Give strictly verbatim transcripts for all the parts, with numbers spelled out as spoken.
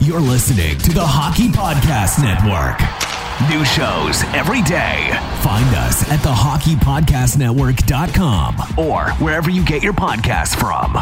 You're listening to the Hockey Podcast Network. New shows every day. Find us at the hockey podcast network dot com or wherever you get your podcasts from.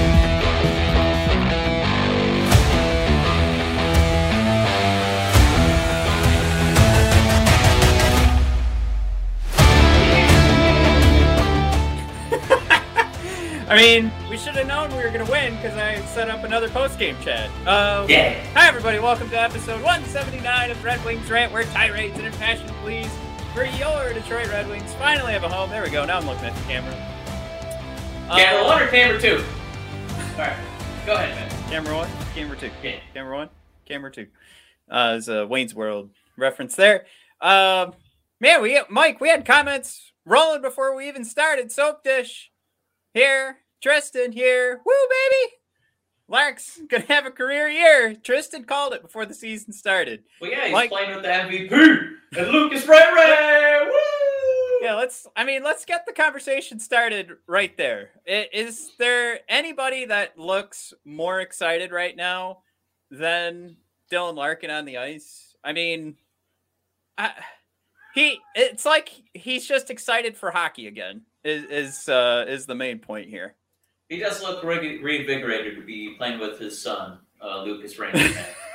I mean, we should have known we were going to win because I set up another post-game chat. Uh, yeah. Hi, everybody. Welcome to episode one seventy-nine of Red Wings Rant, where tirades and impassioned pleas for your Detroit Red Wings finally have a home. There we go. Now I'm looking at the camera. Camera uh, one or camera two? All right. Go ahead, man. Camera one, camera two. Yeah. Camera one, camera two. Uh, there's a Wayne's World reference there. Um, man, we Mike, we had comments rolling before we even started. Soap Dish. Here, Tristan here. Woo, baby! Lark's gonna have a career year. Tristan called it before the season started. Well, yeah, he's Mike, playing with the M V P and Lucas Ray Ray. Woo! Yeah, let's. I mean, let's get the conversation started right there. Is there anybody that looks more excited right now than Dylan Larkin on the ice? I mean, I, he. It's like he's just excited for hockey again. Is is uh, is the main point here? He does look re- reinvigorated to be playing with his son, uh, Lucas Raymond.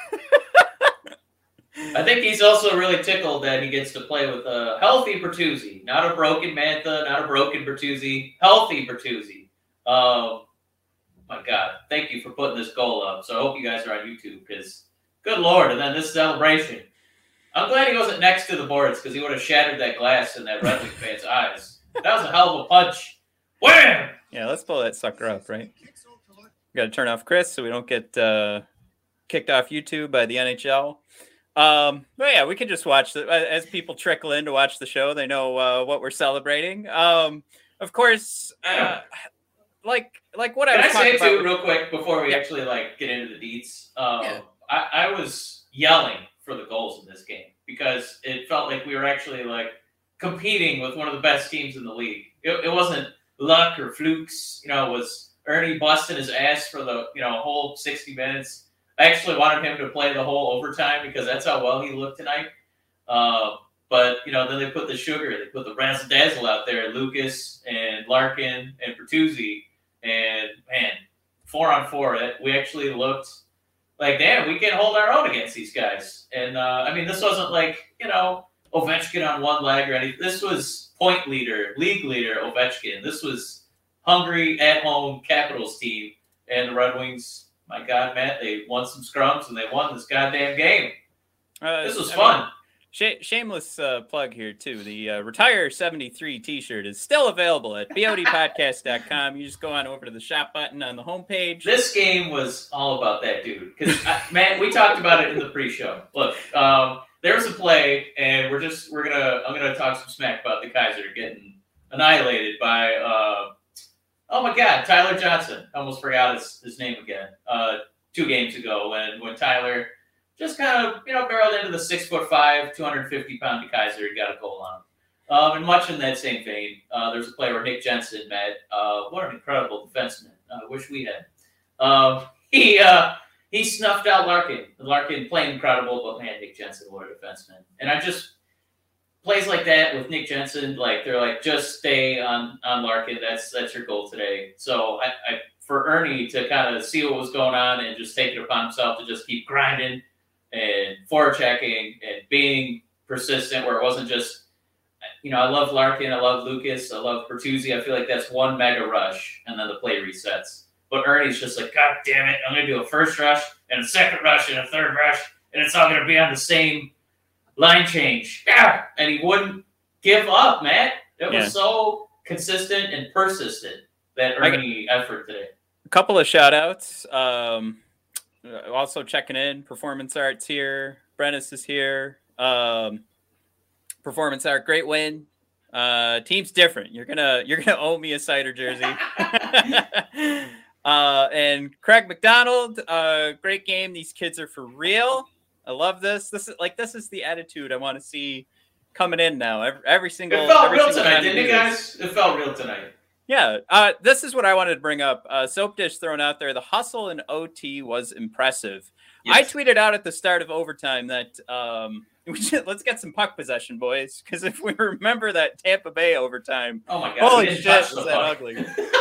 I think he's also really tickled that he gets to play with a healthy Bertuzzi, not a broken Mantha, not a broken Bertuzzi, healthy Bertuzzi. Um, my God, thank you for putting this goal up. So I hope you guys are on YouTube because, good Lord, and then this celebration. I'm glad he wasn't next to the boards because he would have shattered that glass in that Red Wing fan's eyes. That was a hell of a punch. Wham! Yeah, let's pull that sucker up, right? We got to turn off Chris so we don't get uh, kicked off YouTube by the N H L. Um, but yeah, we can just watch the, as people trickle in to watch the show. They know uh, what we're celebrating. Um, of course, uh, like like what Can I was I say talking too, about. real quick, before we Yeah. actually like get into the deets? Um, Yeah. I, I was yelling for the goals in this game because it felt like we were actually like competing with one of the best teams in the league. It, it wasn't luck or flukes. You know, it was Ernie busting his ass for the you know whole sixty minutes. I actually wanted him to play the whole overtime because that's how well he looked tonight. Uh, but, you know, then they put the sugar, they put the razzle dazzle out there, Lucas and Larkin and Bertuzzi. And, man, four on four, it, we actually looked like, damn, we can hold our own against these guys. And, uh, I mean, this wasn't like, you know, Ovechkin on one leg or anything. This was point leader, league leader Ovechkin. This was hungry, at-home Capitals team. And the Red Wings, my God, Matt, they won some scrums and they won this goddamn game. Uh, This was I fun. mean, sh- shameless uh, plug here, too. The uh, Retire seventy-three t-shirt is still available at B O D podcast dot com. You just go on over to the shop button on the homepage. This game was all about that dude. Because, man, we talked about it in the pre-show. Look, um, there was a play, and we're just, we're going to, I'm going to talk some smack about the Kaiser getting annihilated by, uh, oh my God, Tyler Johnson. I almost forgot his, his name again. Uh, two games ago when, when Tyler just kind of, you know, barreled into the six foot five, two hundred fifty pound Kaiser and got a goal on him. Um, and much in that same vein, uh, there's a player where Nick Jensen, Matt, uh, what an incredible defenseman. I uh, wish we had. Um, he uh, he snuffed out Larkin. Larkin playing incredible, but man, Nick Jensen, what a defenseman. And I just, plays like that with Nick Jensen, like they're like, just stay on, on Larkin. That's that's your goal today. So I, I for Ernie to kind of see what was going on and just take it upon himself to just keep grinding and forechecking and being persistent, where it wasn't just, you know, I love Larkin, I love Lucas, I love Bertuzzi. I feel like that's one mega rush and then the play resets. But Ernie's just like, God damn it, I'm going to do a first rush and a second rush and a third rush, and it's all going to be on the same line change. Yeah. And he wouldn't give up, Matt. It Yeah. was so consistent and persistent, that Ernie effort today. A couple of shout outs. Um, also checking in. Performance Arts here. Brennis is here. Um, Performance Art, great win. Uh, team's different. You're gonna you're gonna owe me a cider jersey. uh, and Craig McDonald, uh, great game. These kids are for real. I love this. This is like this is the attitude I want to see coming in now. Every, every single. It felt every real single tonight, time didn't we it, do guys? this. It felt real tonight. Yeah, uh, this is what I wanted to bring up. Uh, Soap Dish thrown out there. The hustle in O T was impressive. Yes. I tweeted out at the start of overtime that um, we should, let's get some puck possession, boys, because if we remember that Tampa Bay overtime, oh my god, holy shit, was that ugly.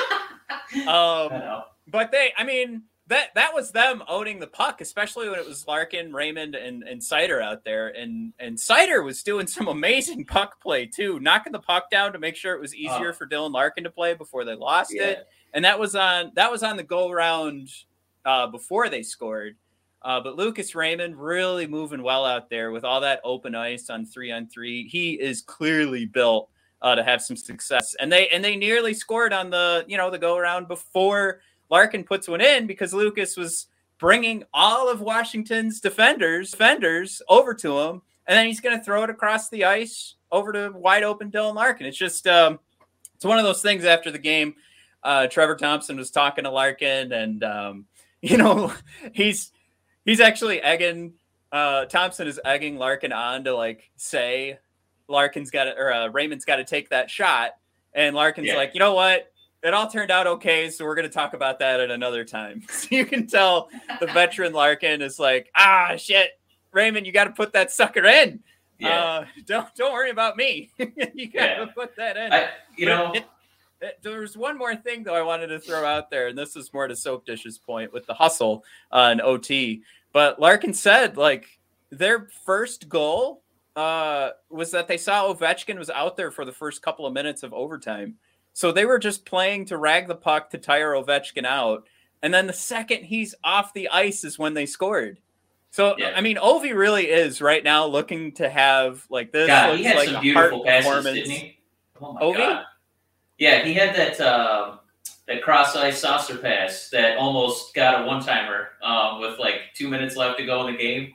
um, but they, I mean, that that was them owning the puck, especially when it was Larkin, Raymond, and and Seider out there, and and Seider was doing some amazing puck play too, knocking the puck down to make sure it was easier oh. for Dylan Larkin to play before they lost yeah. it, and that was on that was on the go round uh, before they scored. Uh, but Lucas Raymond really moving well out there with all that open ice on three on three. He is clearly built uh, to have some success, and they and they nearly scored on the you know the go around before Larkin puts one in, because Lucas was bringing all of Washington's defenders defenders over to him, and then he's going to throw it across the ice over to wide open Dylan Larkin. It's just um, it's one of those things. After the game, uh, Trevor Thompson was talking to Larkin, and um, you know he's he's actually egging uh, Thompson is egging Larkin on to like say Larkin's got to, or uh, Raymond's got to take that shot, and Larkin's yeah. like, you know what? It all turned out okay, so we're going to talk about that at another time. So you can tell the veteran Larkin is like, ah, shit, Raymond, you got to put that sucker in. Yeah. Uh, don't don't worry about me. You got to yeah. put that in. I, you know, it, it, there was one more thing though I wanted to throw out there, and this is more to Soap Dish's point with the hustle uh, and O T. But Larkin said like their first goal uh, was that they saw Ovechkin was out there for the first couple of minutes of overtime. So they were just playing to rag the puck to tire Ovechkin out. And then the second he's off the ice is when they scored. So, yeah. I mean, Ovi really is right now looking to have like this. God, he had like some beautiful passes, didn't he? Oh my Ovi? God. Yeah, he had that uh, that cross-ice saucer pass that almost got a one-timer um, with like two minutes left to go in the game.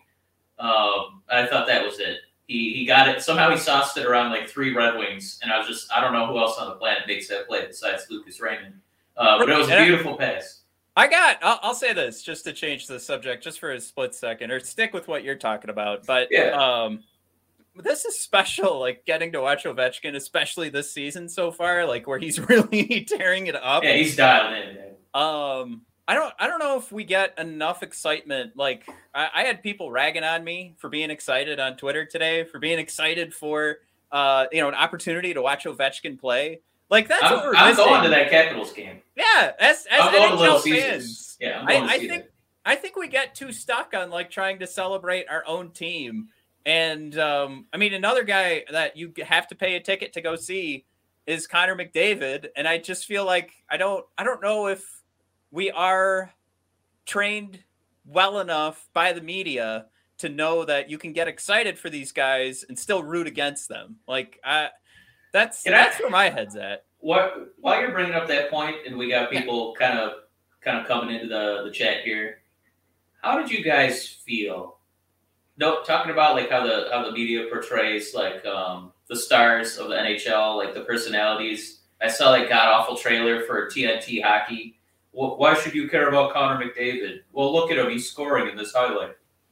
Um, I thought that was it. He he got it. Somehow he sauced it around like three Red Wings, and I was just, I don't know who else on the planet makes that play besides Lucas Raymond. Uh, but it was a beautiful pass. I got, I'll, I'll say this just to change the subject just for a split second, or stick with what you're talking about. But yeah. um, this is special, like getting to watch Ovechkin, especially this season so far, like where he's really tearing it up. Yeah, he's dialing in, man. Um, I don't I don't know if we get enough excitement. Like I, I had people ragging on me for being excited on Twitter today, for being excited for uh you know an opportunity to watch Ovechkin play. Like that's I'm, what we're I'm missing. going to that Capitals game. Yeah, as as I'm going N H L to Little fans, Caesars. Yeah, I'm going I, to I see think that. I think we get too stuck on like trying to celebrate our own team. And um I mean another guy that you have to pay a ticket to go see is Connor McDavid, and I just feel like I don't I don't know if we are trained well enough by the media to know that you can get excited for these guys and still root against them. Like I, that's Can that's I, where my head's at. What while you're bringing up that point, and we got people yeah. kind of kind of coming into the the chat here. How did you guys feel? No, talking about like how the how the media portrays like um, the stars of the N H L, like the personalities. I saw that god awful trailer for T N T hockey. Why should you care about Connor McDavid? Well, look at him; he's scoring in this highlight.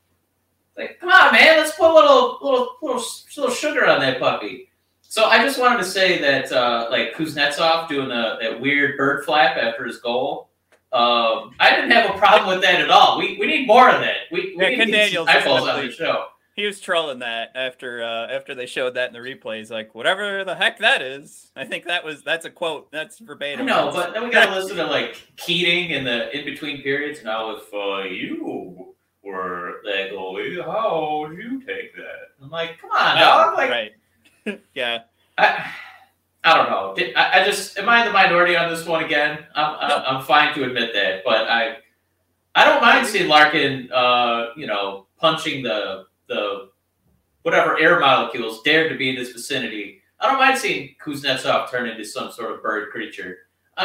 Like, come on, man! Let's put a little, little, little, little sugar on that puppy. So I just wanted to say that, uh, like Kuznetsov doing the, that weird bird flap after his goal. Um, I didn't have a problem with that at all. We we need more of that. We, we yeah, need Ken to Daniels get eyeballs on the show. He was trolling that after uh, after they showed that in the replays. Like, whatever the heck that is. I think that was that's a quote. That's verbatim. No, but then we got to listen to like Keating in the in between periods. Now, if uh, you were that goalie, how would you take that? I'm like, come on, dog. Like, right? Yeah. I I don't know. I, I just am I the minority on this one again? I'm I'm, no. I'm fine to admit that, but I I don't mind seeing Larkin, uh, you know, punching the. the whatever air molecules dared to be in this vicinity. I don't mind seeing Kuznetsov turn into some sort of bird creature.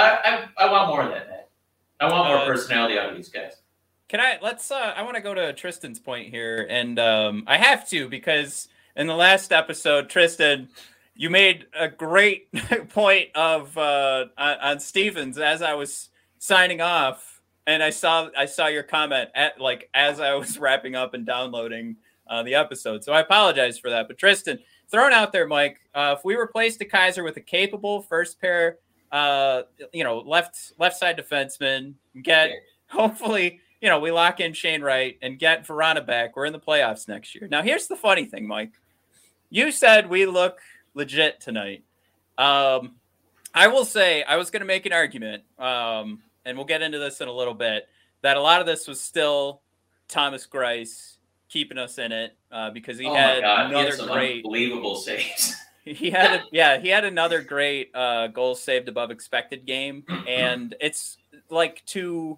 I I, I want more of that, man. I want more uh, personality out of these guys. Can I, let's, uh, I want to go to Tristan's point here, and um, I have to, because in the last episode, Tristan, you made a great point of, uh, on, on Stevens as I was signing off, and I saw, I saw your comment at, like, as I was wrapping up and downloading Uh, the episode. So I apologize for that. But Tristan, thrown out there, Mike, uh, if we replaced the Kaiser with a capable first pair uh, you know, left left side defenseman. Get hopefully, you know, we lock in Shane Wright and get Vrana back. We're in the playoffs next year. Now, here's the funny thing, Mike. You said we look legit tonight. Um, I will say I was going to make an argument, um, and we'll get into this in a little bit, that a lot of this was still Thomas Greiss keeping us in it uh, because he oh had God, another he had some great, unbelievable saves. He had, a, yeah, he had another great uh, goals saved above expected game, and it's like to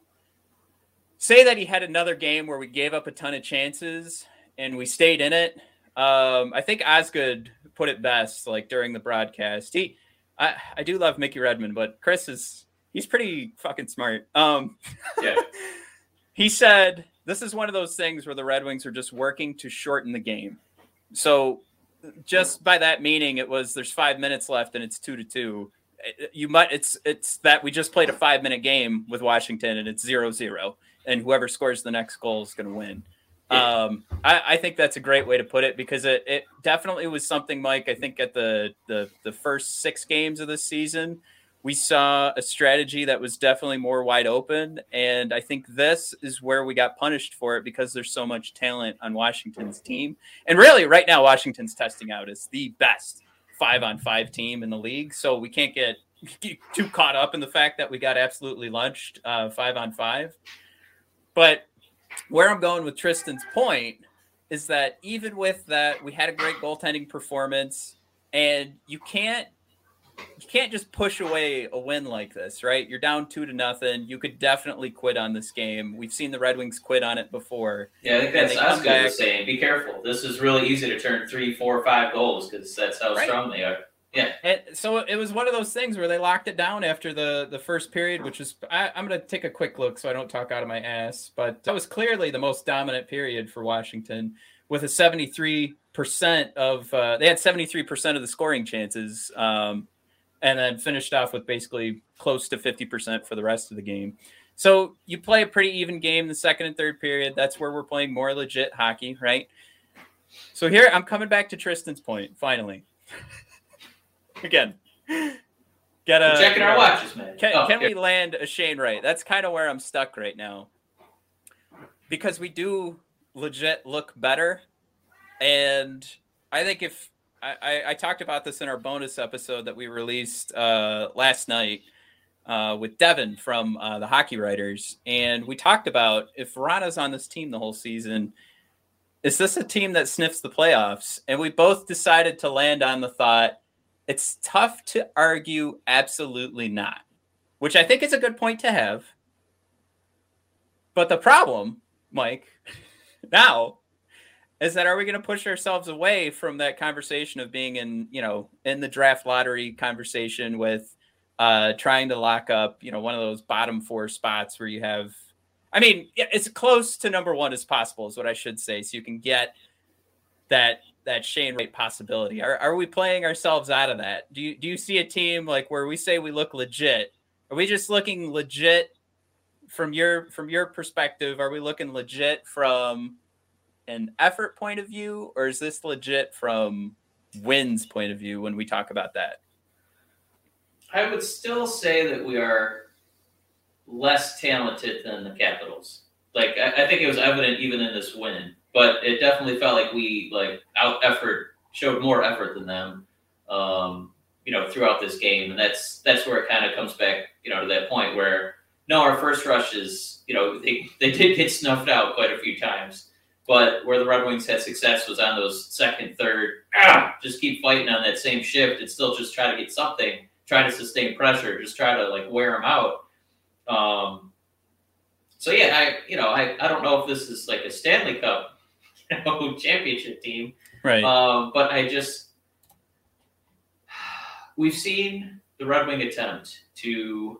say that he had another game where we gave up a ton of chances and we stayed in it. Um, I think Osgood put it best, like during the broadcast. He, I, I do love Mickey Redmond, but Chris is he's pretty fucking smart. Um, yeah. He said this is one of those things where the Red Wings are just working to shorten the game. So just by that meaning, it was there's five minutes left and it's two to two. You might it's it's that we just played a five minute game with Washington and it's zero zero, and whoever scores the next goal is going to win. Um, I, I think that's a great way to put it because it, it definitely was something, Mike. I think at the, the the first six games of this season, we saw a strategy that was definitely more wide open, and I think this is where we got punished for it because there's so much talent on Washington's team. And really, right now, Washington's testing out as the best five-on-five team in the league, so we can't get too caught up in the fact that we got absolutely lunched uh, five-on-five. But where I'm going with Tristan's point is that even with that, we had a great goaltending performance, and you can't you can't just push away a win like this, right? You're down two to nothing. You could definitely quit on this game. We've seen the Red Wings quit on it before. Yeah, I think that's Osgood was saying. Be careful. This is really easy to turn three, four, five goals because that's how right. strong they are. Yeah. And so it was one of those things where they locked it down after the, the first period, which is I, I'm going to take a quick look so I don't talk out of my ass. But that was clearly the most dominant period for Washington with a seventy-three percent of uh, they had seventy-three percent of the scoring chances um, and then finished off with basically close to fifty percent for the rest of the game. So you play a pretty even game the second and third period. That's where we're playing more legit hockey, right? So here I'm coming back to Tristan's point finally. Again, get a, We're checking our watches, man. Can, oh, can yeah. we land a Shane Wright? That's kind of where I'm stuck right now because we do legit look better. And I think if I, I, I talked about this in our bonus episode that we released uh, last night uh, with Devin from uh, the Hockey Writers. And we talked about if Vrana's on this team the whole season, is this a team that sniffs the playoffs? And we both decided to land on the thought, it's tough to argue absolutely not, which I think is a good point to have. But the problem, Mike, now is that are we going to push ourselves away from that conversation of being in, you know, in the draft lottery conversation with uh, trying to lock up, you know, one of those bottom four spots where you have, I mean, it's close to number one as possible is what I should say. So you can get that that Shane Wright possibility. Are are we playing ourselves out of that? Do you do you see a team like where we say we look legit? Are we just looking legit from your from your perspective? Are we looking legit from an effort point of view, or is this legit from wins point of view when we talk about that? I would still say that we are less talented than the Capitals. Like I, I think it was evident even in this win. But it definitely felt like we like out effort showed more effort than them, um, you know, throughout this game, and that's that's where it kind of comes back, you know, to that point where no, our first rush is, you know, they they did get snuffed out quite a few times, but where the Red Wings had success was on those second, third, ah, just keep fighting on that same shift and still just try to get something, try to sustain pressure, just try to like wear them out. Um, so yeah, I you know I I don't know if this is like a Stanley Cup championship team, right? Um, but I just we've seen the Red Wing attempt to,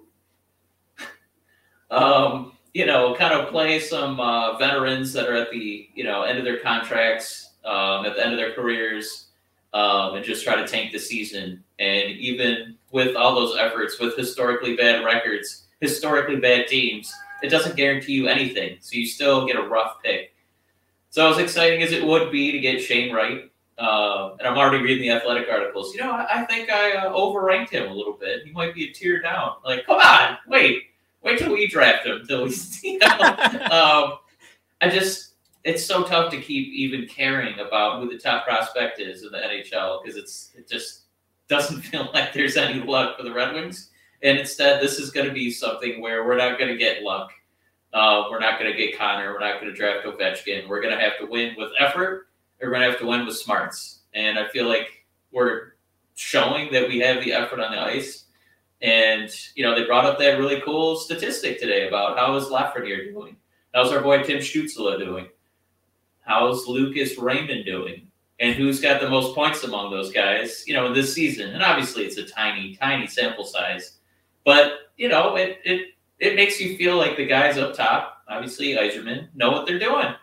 um, you know, kind of play some uh, veterans that are at the you know end of their contracts, um, at the end of their careers, um, and just try to tank the season. And even with all those efforts, with historically bad records, historically bad teams, it doesn't guarantee you anything. So you still get a rough pick. So as exciting as it would be to get Shane Wright, uh, and I'm already reading the Athletic articles. You know, I, I think I uh, overranked him a little bit. He might be a tier down. Like, come on, wait, wait till we draft him. Till we, you know, um, I just, it's so tough to keep even caring about who the top prospect is in the N H L because it's it just doesn't feel like there's any luck for the Red Wings. And instead, this is going to be something where we're not going to get luck. Uh, we're not going to get Connor. We're not going to draft Ovechkin. We're going to have to win with effort. We're going to have to win with smarts. And I feel like we're showing that we have the effort on the ice. And, you know, they brought up that really cool statistic today about how is Lafreniere doing? How's our boy Tim Stützle doing? How's Lucas Raymond doing? And who's got the most points among those guys, you know, this season? And obviously it's a tiny, tiny sample size. But, you know, it it it makes you feel like the guys up top, obviously Yzerman, know what they're doing.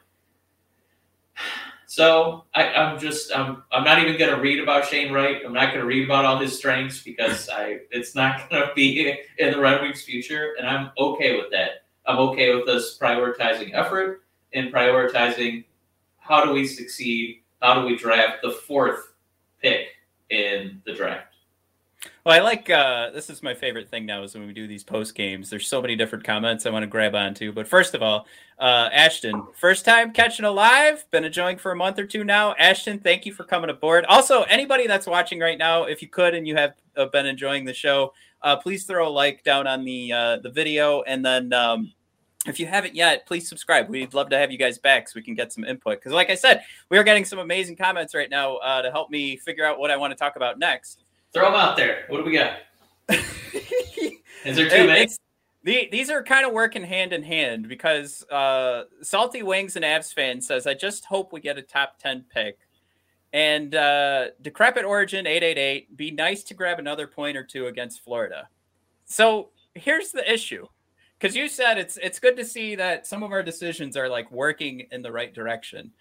So I, I'm just I'm I'm not even going to read about Shane Wright. I'm not going to read about all his strengths because I it's not going to be in the Red Wings' future, and I'm okay with that. I'm okay with us prioritizing effort and prioritizing how do we succeed, how do we draft the fourth pick in the draft. Well, I like, uh, this is my favorite thing now is when we do these post games, there's so many different comments I want to grab onto. But first of all, uh, Ashton, first time catching a live, been enjoying for a month or two now. Ashton, thank you for coming aboard. Also, anybody that's watching right now, if you could, and you have uh, been enjoying the show, uh, please throw a like down on the, uh, the video. And then, um, if you haven't yet, please subscribe. We'd love to have you guys back so we can get some input. Because like I said, we are getting some amazing comments right now uh, to help me figure out what I want to talk about next. Throw them out there. What do we got? Is there too many? The, these are kind of working hand in hand because uh, Salty Wings and Avs fan says, I just hope we get a top ten pick. And uh, Decrepit Origin eight eight eight, be nice to grab another point or two against Florida. So here's the issue. Because you said it's it's good to see that some of our decisions are like working in the right direction.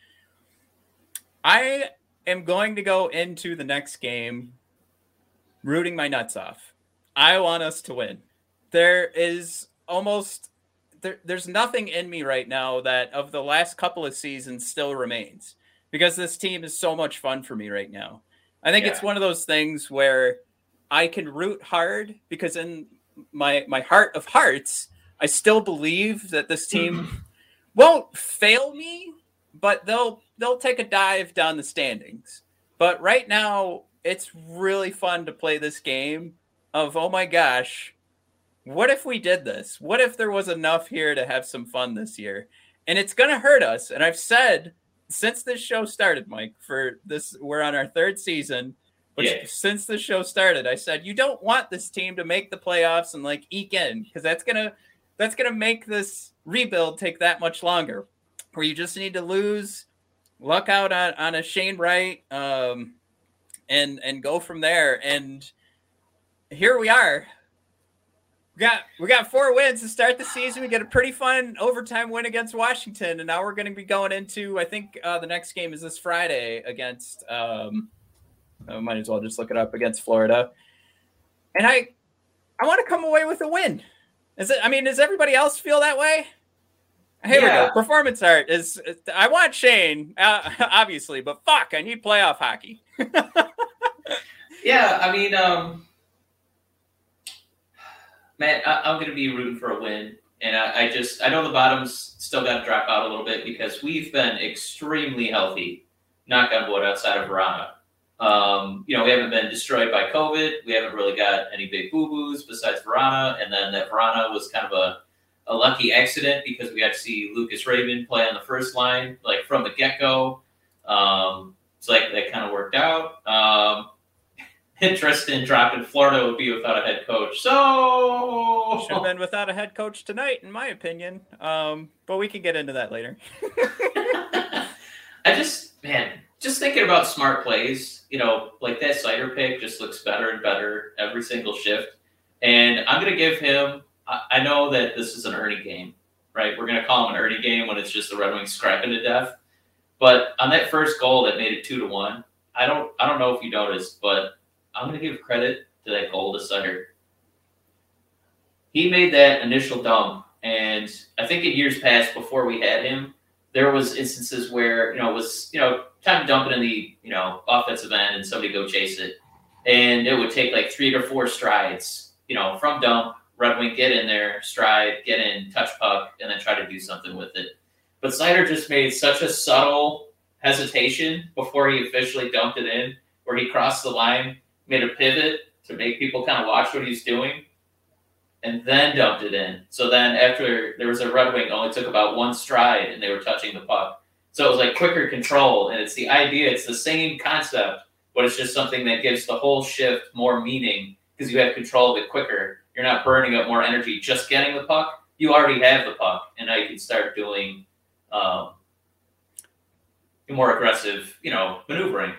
I am going to go into the next game rooting my nuts off. I want us to win. There is almost there, there's nothing in me right now that of the last couple of seasons still remains because this team is so much fun for me right now. I think yeah. It's one of those things where I can root hard because in my my heart of hearts, I still believe that this team won't fail me, but they'll they'll take a dive down the standings. But right now, it's really fun to play this game of, oh my gosh, what if we did this? What if there was enough here to have some fun this year? And it's going to hurt us. And I've said since this show started, Mike, for this, we're on our third season, but yeah. Since the show started, I said, you don't want this team to make the playoffs and like eke in because that's going to, that's going to make this rebuild take that much longer where you just need to lose, luck out on, on a Shane Wright, um, and, and go from there. And here we are. We got, we got four wins to start the season. We get a pretty fun overtime win against Washington. And now we're going to be going into, I think uh, the next game is this Friday against, um, I might as well just look it up, against Florida. And I, I want to come away with a win. Is it? I mean, does everybody else feel that way? Here yeah. we go. Performance art is. I want Shane, uh, obviously, but fuck, I need playoff hockey. yeah, I mean, um, man, I, I'm going to be rooting for a win, and I, I just, I know the bottom's still got to drop out a little bit because we've been extremely healthy. Knock on wood, outside of Verona. Um, you know, we haven't been destroyed by COVID. We haven't really got any big boo-boos besides Verona. And then that Verona was kind of a, a lucky accident because we got to see Lucas Raymond play on the first line, like from the get-go. Um, so like that kind of worked out. Um, Tristan dropped in Florida would be without a head coach. So should have been without a head coach tonight, in my opinion. Um, but we can get into that later. I just, man, just thinking about smart plays, you know, like that Seider pick just looks better and better every single shift. And I'm going to give him, I, I know that this is an Ernie game, right? We're going to call him an Ernie game when it's just the Red Wings scrapping to death. But on that first goal that made it two to one, I don't, I don't know if you noticed, but I'm going to give credit to that goal to Seider. He made that initial dump. And I think in years past, before we had him, there was instances where, you know, it was, you know, time to dump it in the, you know, offensive end and somebody go chase it. And it would take like three to four strides, you know, from dump, Red Wing get in there, stride, get in, touch puck, and then try to do something with it. But Seider just made such a subtle hesitation before he officially dumped it in, where he crossed the line, made a pivot to make people kind of watch what he's doing, and then dumped it in. So then after there was a Red Wing, only took about one stride, and they were touching the puck. So it was like quicker control, and it's the idea, it's the same concept, but it's just something that gives the whole shift more meaning because you have control of it quicker. You're not burning up more energy just getting the puck. You already have the puck, and now you can start doing um, more aggressive, you know, maneuvering.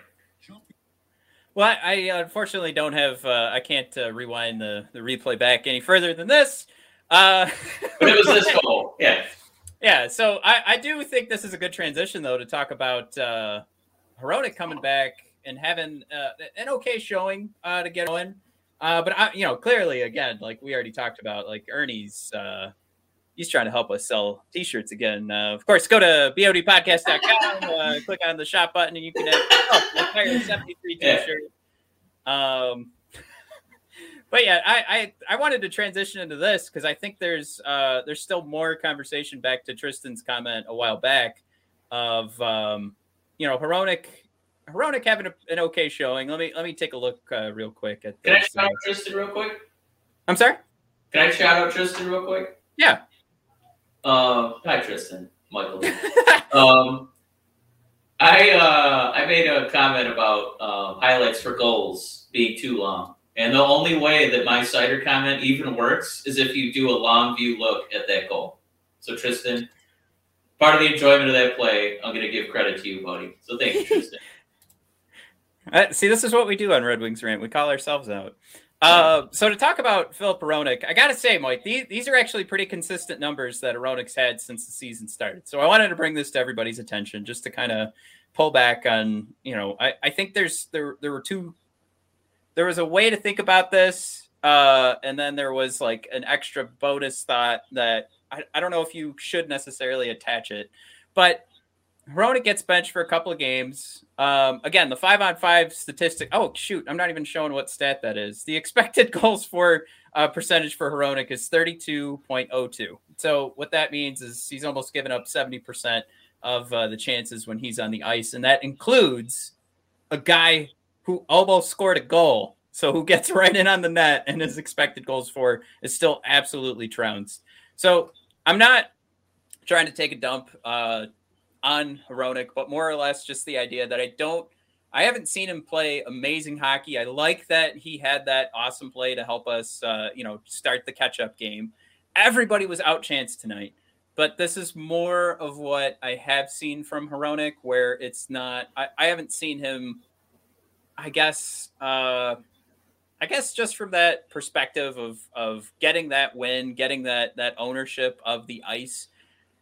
Well, I, I unfortunately don't have. Uh, I can't uh, rewind the, the replay back any further than this. Uh, but it was this goal, yeah. Yeah, so I, I do think this is a good transition, though, to talk about uh, Hronek coming back and having uh, an okay showing uh, to get going. Uh, but I, you know, clearly, again, like we already talked about, like Ernie's, uh, he's trying to help us sell T-shirts again. Uh, of course, go to B O D podcast dot com, uh, click on the shop button, and you can have oh, entire seventy-three T-shirt. Um, but yeah, I, I I wanted to transition into this because I think there's uh there's still more conversation back to Tristan's comment a while back of um you know Hronek. Hronek having a, an okay showing. Let me let me take a look uh, real quick at this. Can I shout out Tristan real quick? I'm sorry? Can I shout out Tristan real quick? Yeah. Um, hi Tristan, Michael. um, I uh, I made a comment about um, highlights for goals being too long, and the only way that my Seider comment even works is if you do a long view look at that goal. So Tristan, part of the enjoyment of that play, I'm going to give credit to you, buddy. So thank you, Tristan. Uh, see, this is what we do on Red Wings Rant. We call ourselves out. Uh, so to talk about Filip Hronek, I got to say, Mike, these, these are actually pretty consistent numbers that Hronek's had since the season started. So I wanted to bring this to everybody's attention just to kind of pull back on, you know, I, I think there's there there were two, there was a way to think about this, uh, and then there was like an extra bonus thought that I, I don't know if you should necessarily attach it, but Hronek gets benched for a couple of games. Um, again, the five on five statistic. Oh, shoot. I'm not even showing what stat that is. The expected goals for uh, percentage for Hronek is thirty-two point oh two. So what that means is he's almost given up seventy percent of uh, the chances when he's on the ice. And that includes a guy who almost scored a goal. So who gets right in on the net and his expected goals for is still absolutely trounced. So I'm not trying to take a dump uh, on Hronek, but more or less just the idea that I don't, I haven't seen him play amazing hockey. I like that he had that awesome play to help us, uh, you know, start the catch-up game. Everybody was outchanced tonight, but this is more of what I have seen from Hronek, where it's not, I, I haven't seen him, I guess, uh, I guess just from that perspective of, of getting that win, getting that, that ownership of the ice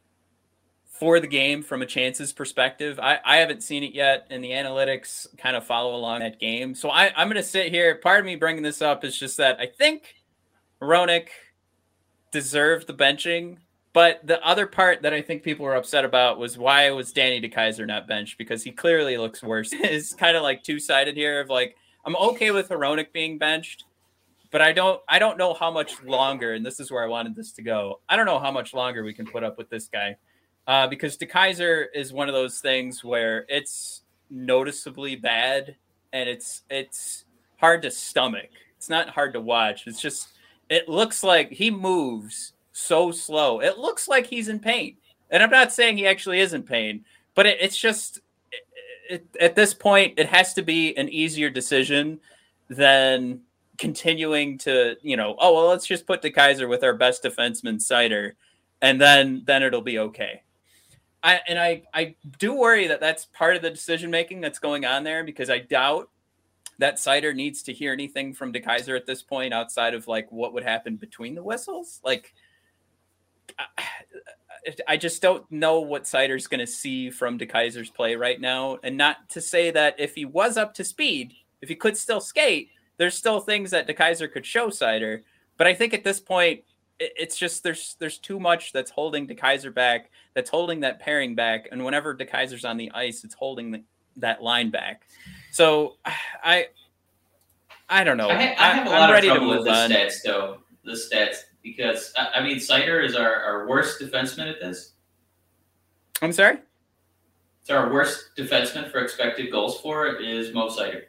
for the game from a chances perspective. I, I haven't seen it yet, and the analytics kind of follow along that game. So I, I'm going to sit here. Part of me bringing this up is just that I think Hronek deserved the benching, but the other part that I think people were upset about was why was Danny DeKeyser not benched, because he clearly looks worse. It's kind of like two-sided here of like, I'm okay with Hronek being benched, but I don't I don't know how much longer, and this is where I wanted this to go. I don't know how much longer we can put up with this guy. Uh, because DeKeyser is one of those things where it's noticeably bad and it's it's hard to stomach. It's not hard to watch. It's just, it looks like he moves so slow. It looks like he's in pain. And I'm not saying he actually is in pain, but it, it's just, it, it, at this point, it has to be an easier decision than continuing to, you know, oh, well, let's just put DeKeyser with our best defenseman, Seider, and then then it'll be okay. I, and I, I do worry that that's part of the decision-making that's going on there, because I doubt that Seider needs to hear anything from DeKeyser at this point outside of like what would happen between the whistles. Like, I, I just don't know what Seider's going to see from DeKeyser's play right now. And not to say that if he was up to speed, if he could still skate, there's still things that DeKeyser could show Seider. But I think at this point, it, it's just there's there's too much that's holding DeKeyser back, that's holding that pairing back, and whenever DeKeyser's on the ice, it's holding the, that line back. So I I don't know. I, ha- I have a I'm lot of ready trouble to with move the on. stats, though. The stats, because I, I mean, Seider is our, our worst defenseman at this. I'm sorry? It's our worst defenseman for expected goals for it is Mo Seider.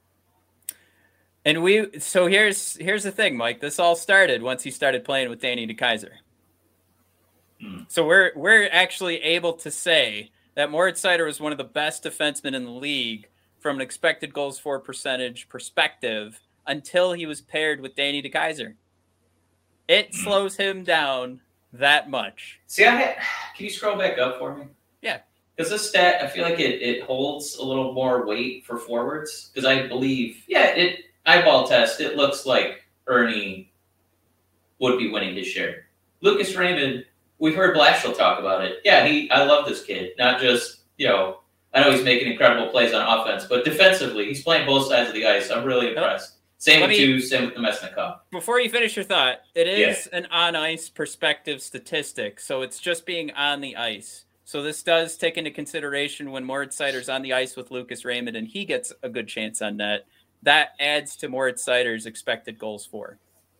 And we so here's here's the thing, Mike. This all started once he started playing with Danny DeKeyser. Hmm. So we're we're actually able to say that Moritz Seider was one of the best defensemen in the league from an expected goals for percentage perspective until he was paired with Danny DeKeyser. It Hmm. slows him down that much. See, I had, can you scroll back up for me? Yeah. Because this stat, I feel like it, it holds a little more weight for forwards. Because I believe, yeah, it eyeball test, it looks like Ernie would be winning his share. Lucas Raymond, we've heard Blashill talk about it. Yeah, he. I love this kid. Not just, you know, I know he's making incredible plays on offense, but defensively, he's playing both sides of the ice. I'm really impressed. Same Let with me- you, same with the Mesnikov. Before you finish your thought, it is an on-ice perspective statistic, so it's just being on the ice. So this does take into consideration when Moritz Seider's on the ice with Lucas Raymond and he gets a good chance on net. That adds to Moritz Seider's expected goals for.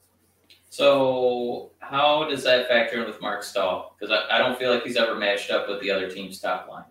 So how does that factor in with Mark Stahl? Because I, I don't feel like he's ever matched up with the other team's top line.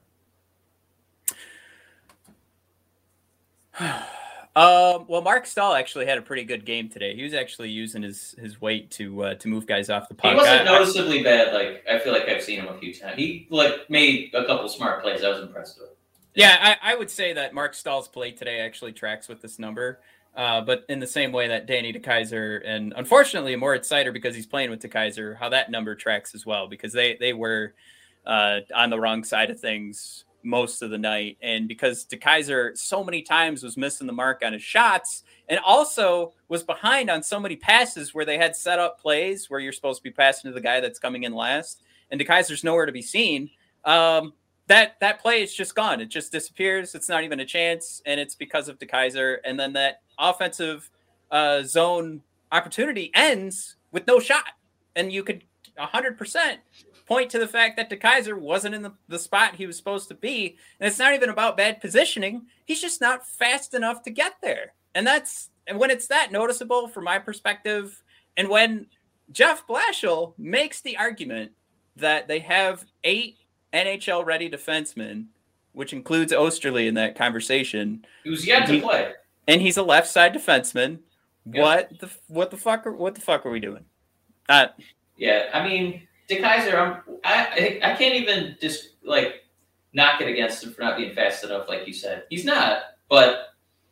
Um, well, Mark Stahl actually had a pretty good game today. He was actually using his, his weight to uh, to move guys off the puck. He wasn't I- I- noticeably bad. Like I feel like I've seen him a few times. He like made a couple smart plays. I was impressed with. Yeah, I, I would say that Mark Stahl's play today actually tracks with this number. Uh, but in the same way that Danny DeKeyser and unfortunately Moritz Seider, because he's playing with DeKeyser, how that number tracks as well, because they, they were uh, on the wrong side of things most of the night. And because DeKeyser so many times was missing the mark on his shots and also was behind on so many passes where they had set up plays where you're supposed to be passing to the guy that's coming in last and DeKeyser's nowhere to be seen. Um, that, that play is just gone. It just disappears. It's not even a chance. And it's because of DeKeyser. And then that offensive uh, zone opportunity ends with no shot. And you could a hundred percent point to the fact that DeKeyser wasn't in the, the spot he was supposed to be. And it's not even about bad positioning. He's just not fast enough to get there. And that's, and when it's that noticeable from my perspective, and when Jeff Blashill makes the argument that they have eight N H L ready defensemen, which includes Osterley in that conversation. He was yet to He- play. And he's a left side defenseman. Yeah. What the what the fuck are what the fuck are we doing? Uh, Yeah, I mean, DeKeyser, I'm, I I can't even just like knock it against him for not being fast enough, like you said. He's not, but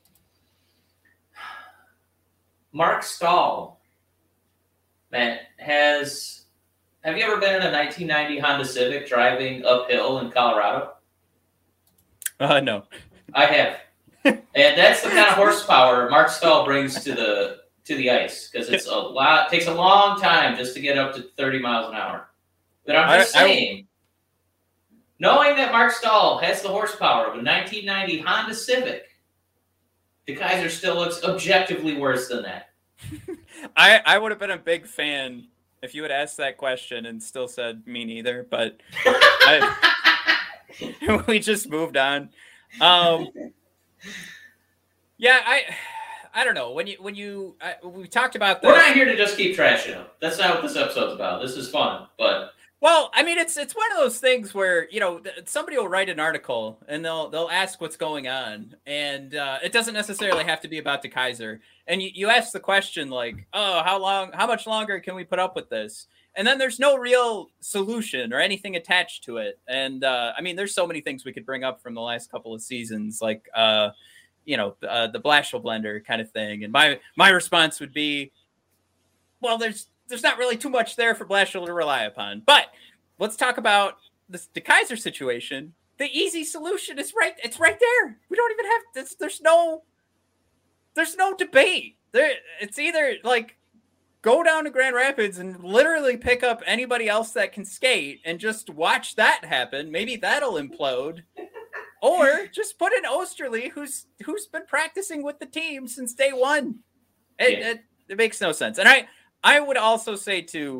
Mark Stahl, man, has. Have you ever been in a nineteen ninety Honda Civic driving uphill in Colorado? uh no. I have, and that's the kind of horsepower Mark Stahl brings to the to the ice because it's a lot. Takes a long time just to get up to thirty miles an hour. But I'm just I- I- saying, knowing that Mark Stahl has the horsepower of a nineteen ninety Honda Civic, DeKeyser still looks objectively worse than that. I, I would have been a big fan if you had asked that question and still said me neither, but I, we just moved on. Um, yeah, I I don't know when you when you I, we talked about the We're not here to just keep trashing him. That's not what this episode's about. This is fun, but well, I mean it's it's one of those things where you know th- somebody will write an article and they'll they'll ask what's going on, and uh, it doesn't necessarily have to be about DeKeyser. And you, you ask the question like, oh, how long, how much longer can we put up with this? And then there's no real solution or anything attached to it. And uh, I mean, there's so many things we could bring up from the last couple of seasons, like uh, you know, uh, the Blashill blender kind of thing. And my my response would be, well, there's there's not really too much there for Blashill to rely upon. But let's talk about this DeKeyser situation. The easy solution is right. It's right there. We don't even have this. There's no. There's no debate. There, it's either like go down to Grand Rapids and literally pick up anybody else that can skate and just watch that happen. Maybe that'll implode. Or just put in Osterley, who's who's been practicing with the team since day one. It, Yeah. it, it makes no sense. And I I would also say too,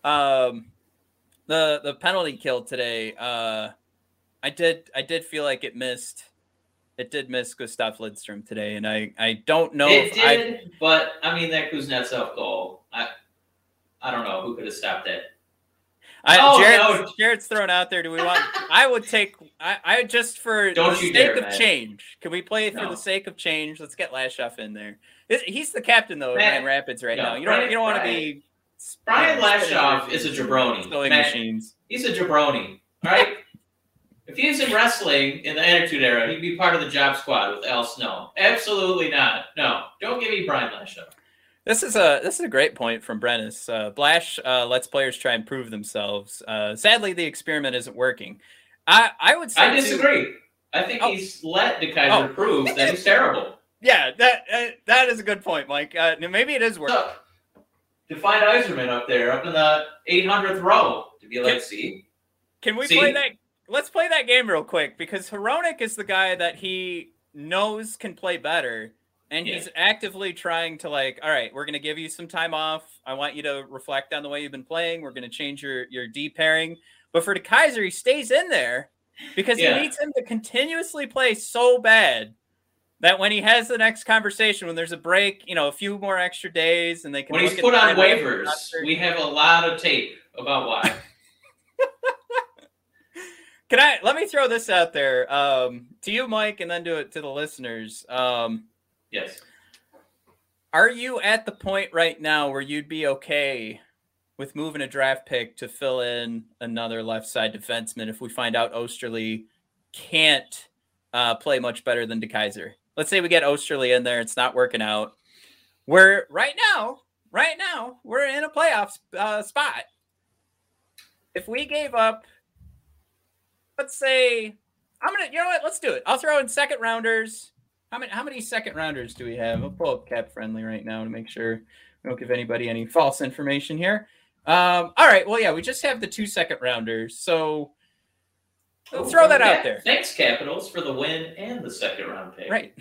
Um, the the penalty kill today. Uh, I did I did feel like it missed. It did miss Gustav Lidstrom today, and I, I don't know it if did, I, but I mean that Kuznetsov goal. I I don't know who could have stopped it. I oh, Jared's, no. Jared's thrown out there. Do we want? I would take. I, I just for don't the you sake dare, of man. change. Can we play for no. the sake of change? Let's get Lashoff in there. He's the captain though of Grand Rapids right no, now. You don't Brian, you don't want to Brian, be. Brian you know, Lashoff is a jabroni. Man, machines. He's a jabroni. All right. If he was in wrestling in the Attitude Era, he'd be part of the Job Squad with Al Snow. Absolutely not. No, don't give me Brian Lashoff. This is a this is a great point from Brennis. Uh, Blash uh, lets players try and prove themselves. Uh, sadly, the experiment isn't working. I, I would say I disagree. Too, I think oh, he's let DeKaiser oh. prove that he's terrible. Yeah, that uh, that is a good point, Mike. Uh, maybe it is working. So, to find Yzerman up there, up in the eight hundredth row, to be like, can, see? Can we see? play that? Let's play that game real quick, because Hronek is the guy that he knows can play better. And he's yeah. actively trying to like, all right, we're going to give you some time off. I want you to reflect on the way you've been playing. We're going to change your, your D pairing. But for DeKaiser, he stays in there because yeah. he needs him to continuously play so bad that when he has the next conversation, when there's a break, you know, a few more extra days and they can. When he's put on waivers, we have a lot of tape about why. Can I, let me throw this out there um, to you, Mike, and then to it to the listeners. Um, Yes. Are you at the point right now where you'd be okay with moving a draft pick to fill in another left side defenseman if we find out Osterley can't uh, play much better than DeKaiser? Let's say we get Osterley in there. It's not working out. We're right now, right now, we're in a playoff uh, spot. If we gave up, let's say, I'm going to, you know what? Let's do it. I'll throw in second rounders. How many how many second rounders do we have? We'll pull up Cap Friendly right now to make sure we don't give anybody any false information here. Um, all right. Well, yeah, we just have the two second rounders. So we'll throw that yeah, out there. Thanks, Capitals, for the win and the second round pick. Right.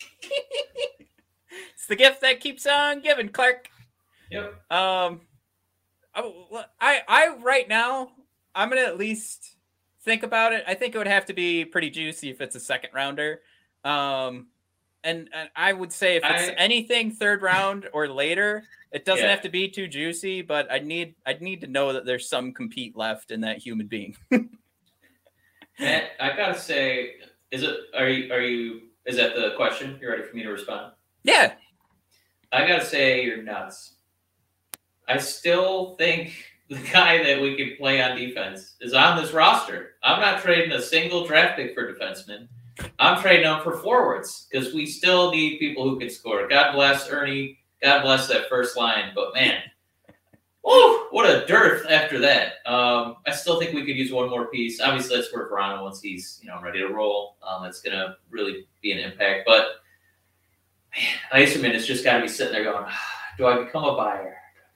It's the gift that keeps on giving, Clark. Yep. Um, I I right now I'm gonna at least think about it. I think it would have to be pretty juicy if it's a second rounder. Um. And, and I would say if it's I, anything third round or later, it doesn't yeah. have to be too juicy, but I need I'd need to know that there's some compete left in that human being. Matt, I gotta say, is it are you are you is that the question? You're ready for me to respond? Yeah. I gotta say you're nuts. I still think the guy that we could play on defense is on this roster. I'm not trading a single draft pick for defensemen. I'm trading them for forwards because we still need people who can score. God bless Ernie. God bless that first line. But, man, woo, what a dearth after that. Um, I still think we could use one more piece. Obviously, that's for Verano once he's you know ready to roll. Um, that's going to really be an impact. But, man, Yzerman has just got to be sitting there going, do I become a buyer?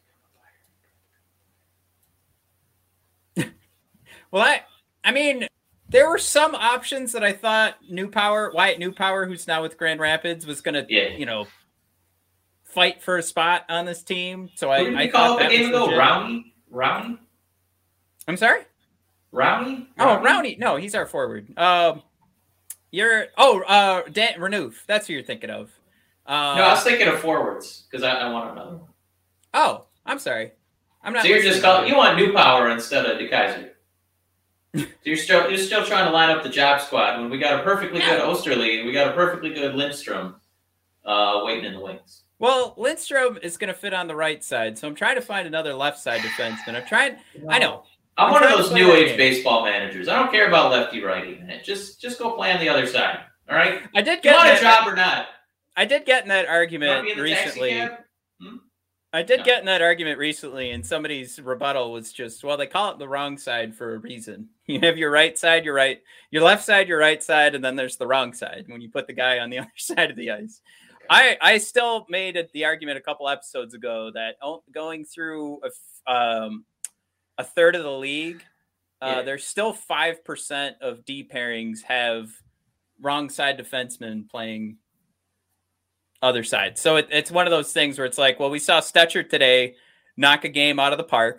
Well, I, I mean – there were some options that I thought New Power, Wyatt New Power, who's now with Grand Rapids, was going to, yeah. you know, fight for a spot on this team. So I, Who did I you thought call that the game was ago? Rowney? Rowney? I'm sorry? Rowney? Oh, Rowney. No, he's our forward. Um, you're oh, uh, Dan Renouf. That's who you're thinking of. Uh, no, I was thinking of forwards because I, I want another one. Oh, I'm sorry. I'm not. So you're just calling. You want New Power instead of DeKaiser. So you're still you're still trying to line up the job squad when we got a perfectly yeah. good Osterley and we got a perfectly good Lindstrom uh, waiting in the wings. Well, Lindstrom is going to fit on the right side, so I'm trying to find another left side defenseman. I'm trying. No. I know. I'm, I'm one of those new age game. baseball managers. I don't care about lefty righty, man. Just just go play on the other side. All right. I did get. You want that, a job or not? I did get in that argument recently. Hmm? I did no. get in that argument recently, and somebody's rebuttal was just, well, they call it the wrong side for a reason. You have your right side, your right, your left side, your right side, and then there's the wrong side when you put the guy on the other side of the ice. I, I still made it the argument a couple episodes ago that going through a, um, a third of the league, uh, yeah. there's still five percent of D pairings have wrong side defensemen playing other side. So it, it's one of those things where it's like, well, we saw Stetcher today knock a game out of the park.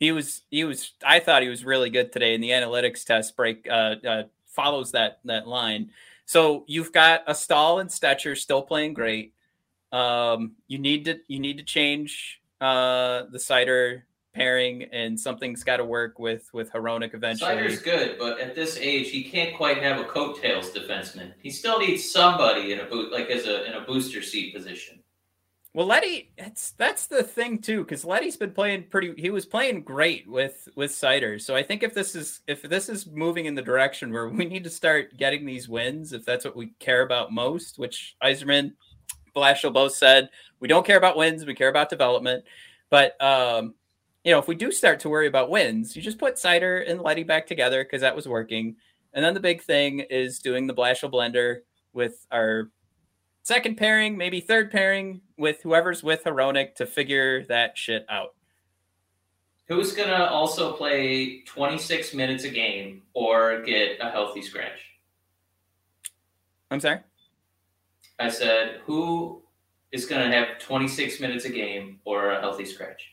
he was he was I thought he was really good today, and the analytics test break uh, uh, follows that that line. So you've got a Stahl and Stetcher still playing great. Um, you need to you need to change uh, the Seider pairing, and something's got to work with with Hronek eventually. Seider's good, but at this age, he can't quite have a coattails defenseman. He still needs somebody in a boot, like as a in a booster seat position. Well, Letty, that's that's the thing too, because Letty's been playing pretty. He was playing great with with Seider, so I think if this is if this is moving in the direction where we need to start getting these wins, if that's what we care about most, which Yzerman, Blashill both said, we don't care about wins, we care about development. But um, you know, if we do start to worry about wins, you just put Seider and Letty back together because that was working, and then the big thing is doing the Blashill blender with our second pairing, maybe third pairing with whoever's with Hronek to figure that shit out. Who's going to also play twenty-six minutes a game or get a healthy scratch? I'm sorry? I said, who is going to have twenty-six minutes a game or a healthy scratch?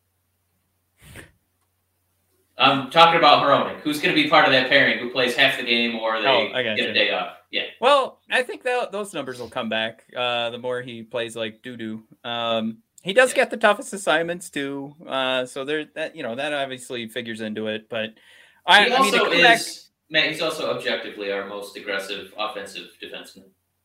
I'm talking about Hronek. Who's going to be part of that pairing? Who plays half the game or they oh, get you. a day off? Yeah. Well, I think that those numbers will come back. Uh, the more he plays like doo-doo. Um, he does yeah. get the toughest assignments too. Uh, so there, that you know, that obviously figures into it. But I, he I mean, also is back... Matt. He's also objectively our most aggressive offensive defenseman.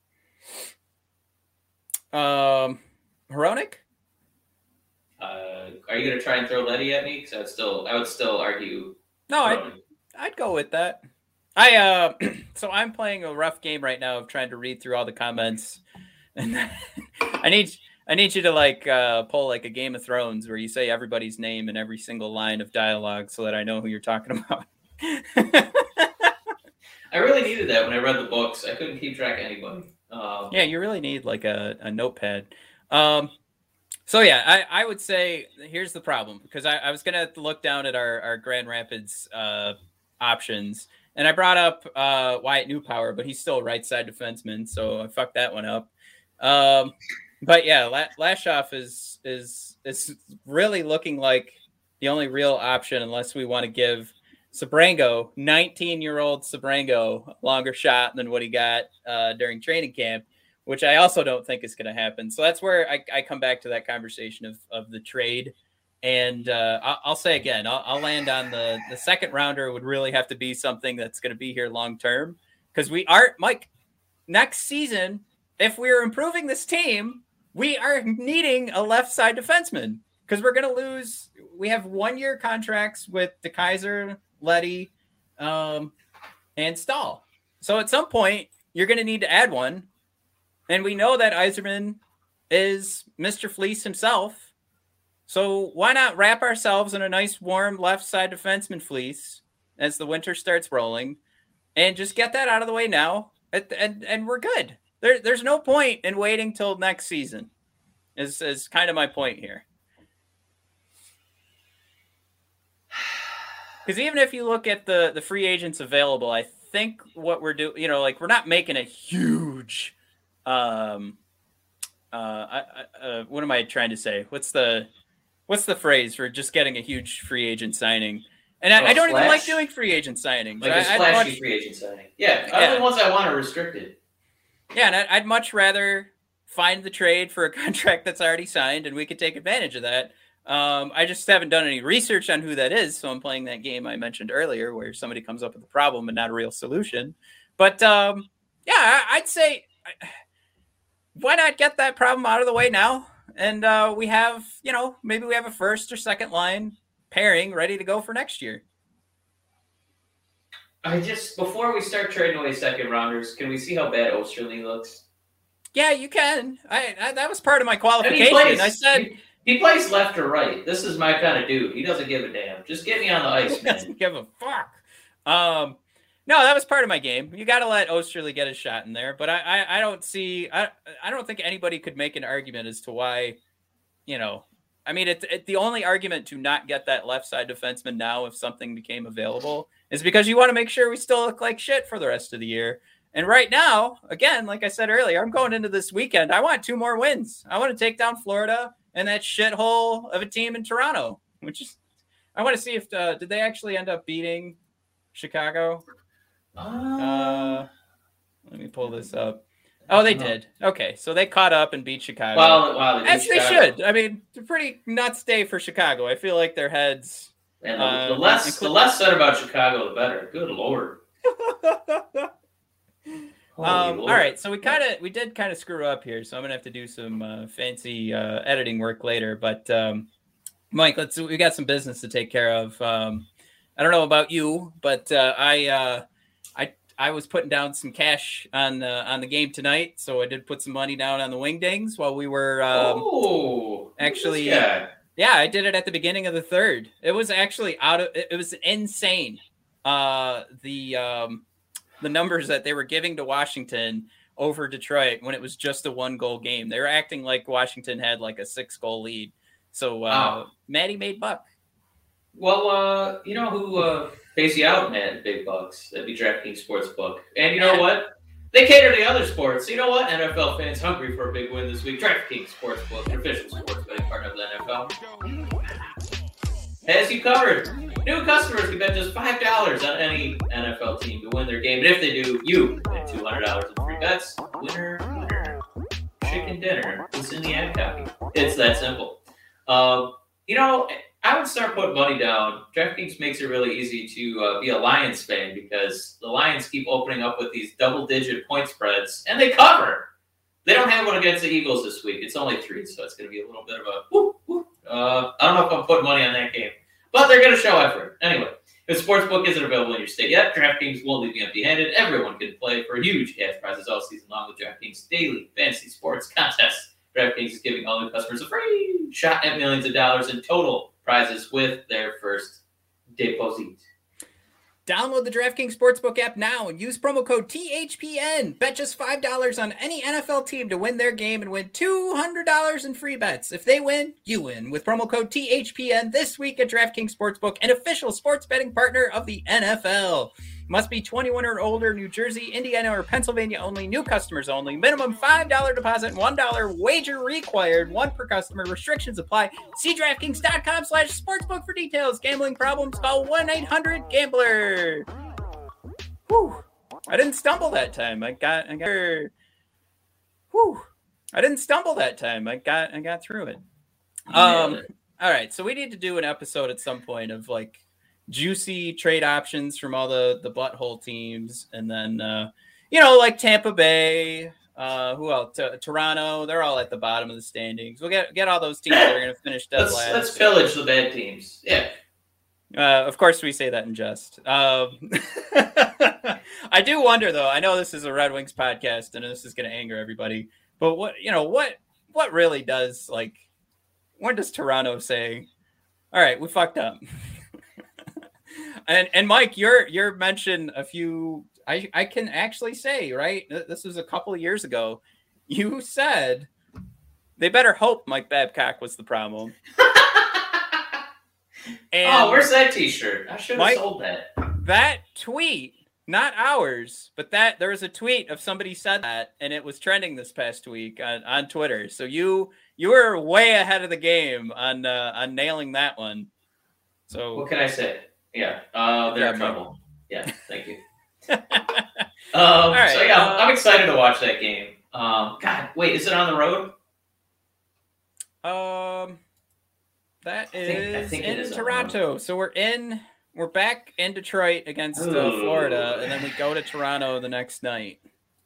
Um, Hronek? Uh, are you going to try and throw Letty at me? Because I would still, I would still argue. No, I'd, I'd go with that. I uh, so I'm playing a rough game right now of trying to read through all the comments, and I need I need you to like uh, pull like a Game of Thrones where you say everybody's name in every single line of dialogue so that I know who you're talking about. I really needed that when I read the books. I couldn't keep track of anybody. Um, yeah, you really need like a, a notepad. Um, So, yeah, I, I would say here's the problem, because I, I was going to look down at our, our Grand Rapids uh, options, and I brought up uh, Wyatt Newpower, but he's still a right side defenseman, so I fucked that one up. Um, but, yeah, La- Lashoff is, is, is really looking like the only real option unless we want to give Sabrango, nineteen-year-old Sabrango, a longer shot than what he got uh, during training camp, which I also don't think is going to happen. So that's where I, I come back to that conversation of, of the trade. And uh, I'll, I'll say again, I'll, I'll land on the, the second rounder would really have to be something that's going to be here long-term, because we are, Mike, next season, if we're improving this team, we are needing a left side defenseman, because we're going to lose. We have one-year contracts with DeKeyser, Letty, um, and Stahl. So at some point, you're going to need to add one. And we know that Yzerman is Mister Fleece himself. So why not wrap ourselves in a nice, warm left side defenseman fleece as the winter starts rolling and just get that out of the way now. And, and, and we're good. There, there's no point in waiting till next season is, is kind of my point here. Because even if you look at the, the free agents available, I think what we're doing, you know, like we're not making a huge... Um, uh, I, I, uh, what am I trying to say? What's the, what's the phrase for just getting a huge free agent signing? And I, oh, I don't splash. even like doing free agent signings. Like I, a splashy much, free agent signing. Yeah, yeah. other ones I want are restricted. Yeah, and I'd, I'd much rather find the trade for a contract that's already signed, and we could take advantage of that. Um, I just haven't done any research on who that is, so I'm playing that game I mentioned earlier where somebody comes up with a problem and not a real solution. But um, yeah, I, I'd say... I, why not get that problem out of the way now? And uh, we have, you know, maybe we have a first or second line pairing ready to go for next year. I just, before we start trading away second rounders, can we see how bad Osterley looks? Yeah, you can. I, I that was part of my qualification. I, mean, plays, I said he, he plays left or right. This is my kind of dude. He doesn't give a damn. Just get me on the ice, he man. Doesn't give a fuck. Um, No, that was part of my game. You got to let Osterley get his shot in there, but I, I, I don't see. I, I don't think anybody could make an argument as to why, you know. I mean, it's it, the only argument to not get that left side defenseman now, if something became available, is because you want to make sure we still look like shit for the rest of the year. And right now, again, like I said earlier, I'm going into this weekend. I want two more wins. I want to take down Florida and that shithole of a team in Toronto, which is. I want to see if uh, did they actually end up beating Chicago? Uh, Uh, let me pull this up. Oh, they did. Okay, so they caught up and beat Chicago. Well, wow, they as beat they Chicago. should. I mean, it's a pretty nuts day for Chicago. I feel like their heads. And the, uh, the less inclu- the less said about Chicago, the better. Good lord. Holy um, Lord. all right, so we kind of we did kind of screw up here, so I'm gonna have to do some uh, fancy uh, editing work later. But um, Mike, let's we got some business to take care of. Um, I don't know about you, but uh, I uh, I I was putting down some cash on uh, on the game tonight, so I did put some money down on the Wingdings while we were um, oh, actually. yeah. Yeah, I did it at the beginning of the third. It was actually out of it was insane. Uh, the um, the numbers that they were giving to Washington over Detroit when it was just a one goal game. They were acting like Washington had like a six goal lead. So uh, Wow. Maddie made buck. Well, uh, you know who uh, pays you out, man? Big bucks. That'd be DraftKings Sportsbook. And you know what? They cater to the other sports. You know what? N F L fans hungry for a big win this week. DraftKings Sportsbook, an official sports betting partner of the N F L, has you covered. New customers can bet just five dollars on any N F L team to win their game. And if they do, you get two hundred dollars in free bets. Winner, winner. Chicken dinner is in the ad copy. It's that simple. Um, you know, I would start putting money down. DraftKings makes it really easy to uh, be a Lions fan because the Lions keep opening up with these double-digit point spreads, and they cover. They don't have one against the Eagles this week. It's only three, so it's going to be a little bit of a whoop, whoop. Uh, I don't know if I'm putting money on that game, but they're going to show effort. Anyway, if Sportsbook isn't available in your state yet, DraftKings won't leave you empty-handed. Everyone can play for huge cash prizes all season long with DraftKings daily fantasy sports contests. DraftKings is giving all new customers a free shot at millions of dollars in total prizes with their first deposit. Download the DraftKings Sportsbook app now and use promo code T H P N. Bet just five dollars on any N F L team to win their game and win two hundred dollars in free bets. If they win, you win with promo code T H P N this week at DraftKings Sportsbook, an official sports betting partner of the N F L. Must be twenty-one or older, New Jersey, Indiana, or Pennsylvania only, new customers only. Minimum five dollars deposit and one dollar wager required, one per customer. Restrictions apply. See DraftKings.com slash sportsbook for details. Gambling problems, call one eight hundred gambler. Whew. I didn't stumble that time. I got, I got, whew. I didn't stumble that time. I got, I got through it. Um, all right. So we need to do an episode at some point of like, juicy trade options from all the the butthole teams, and then uh you know like Tampa Bay, uh who else? T- Toronto. They're all at the bottom of the standings. We'll get get all those teams that are going to finish dead let's, last. Let's pillage the bad teams. Yeah. Uh, of course, we say that in jest. Um, I do wonder, though. I know this is a Red Wings podcast, and this is going to anger everybody. But what you know, what what really does like? When does Toronto say, "All right, we fucked up"? And and Mike, your your mention a few, I, I can actually say, right? This was a couple of years ago. You said they better hope Mike Babcock was the problem. And oh, where's that T-shirt? I should have Mike, sold that. That tweet, not ours, but that there was a tweet of somebody said that, and it was trending this past week on, on Twitter. So you you were way ahead of the game on uh, on nailing that one. So what can I say? Yeah, uh, they're Yeah, in Mike. trouble. Yeah, thank you. um, right, so yeah, uh, I'm excited to watch that game. Um, God, wait, is it on the road? Um, that I think- I is think it in is on Toronto. So we're in, we're back in Detroit against uh, Ooh. Florida, and then we go to Toronto the next night.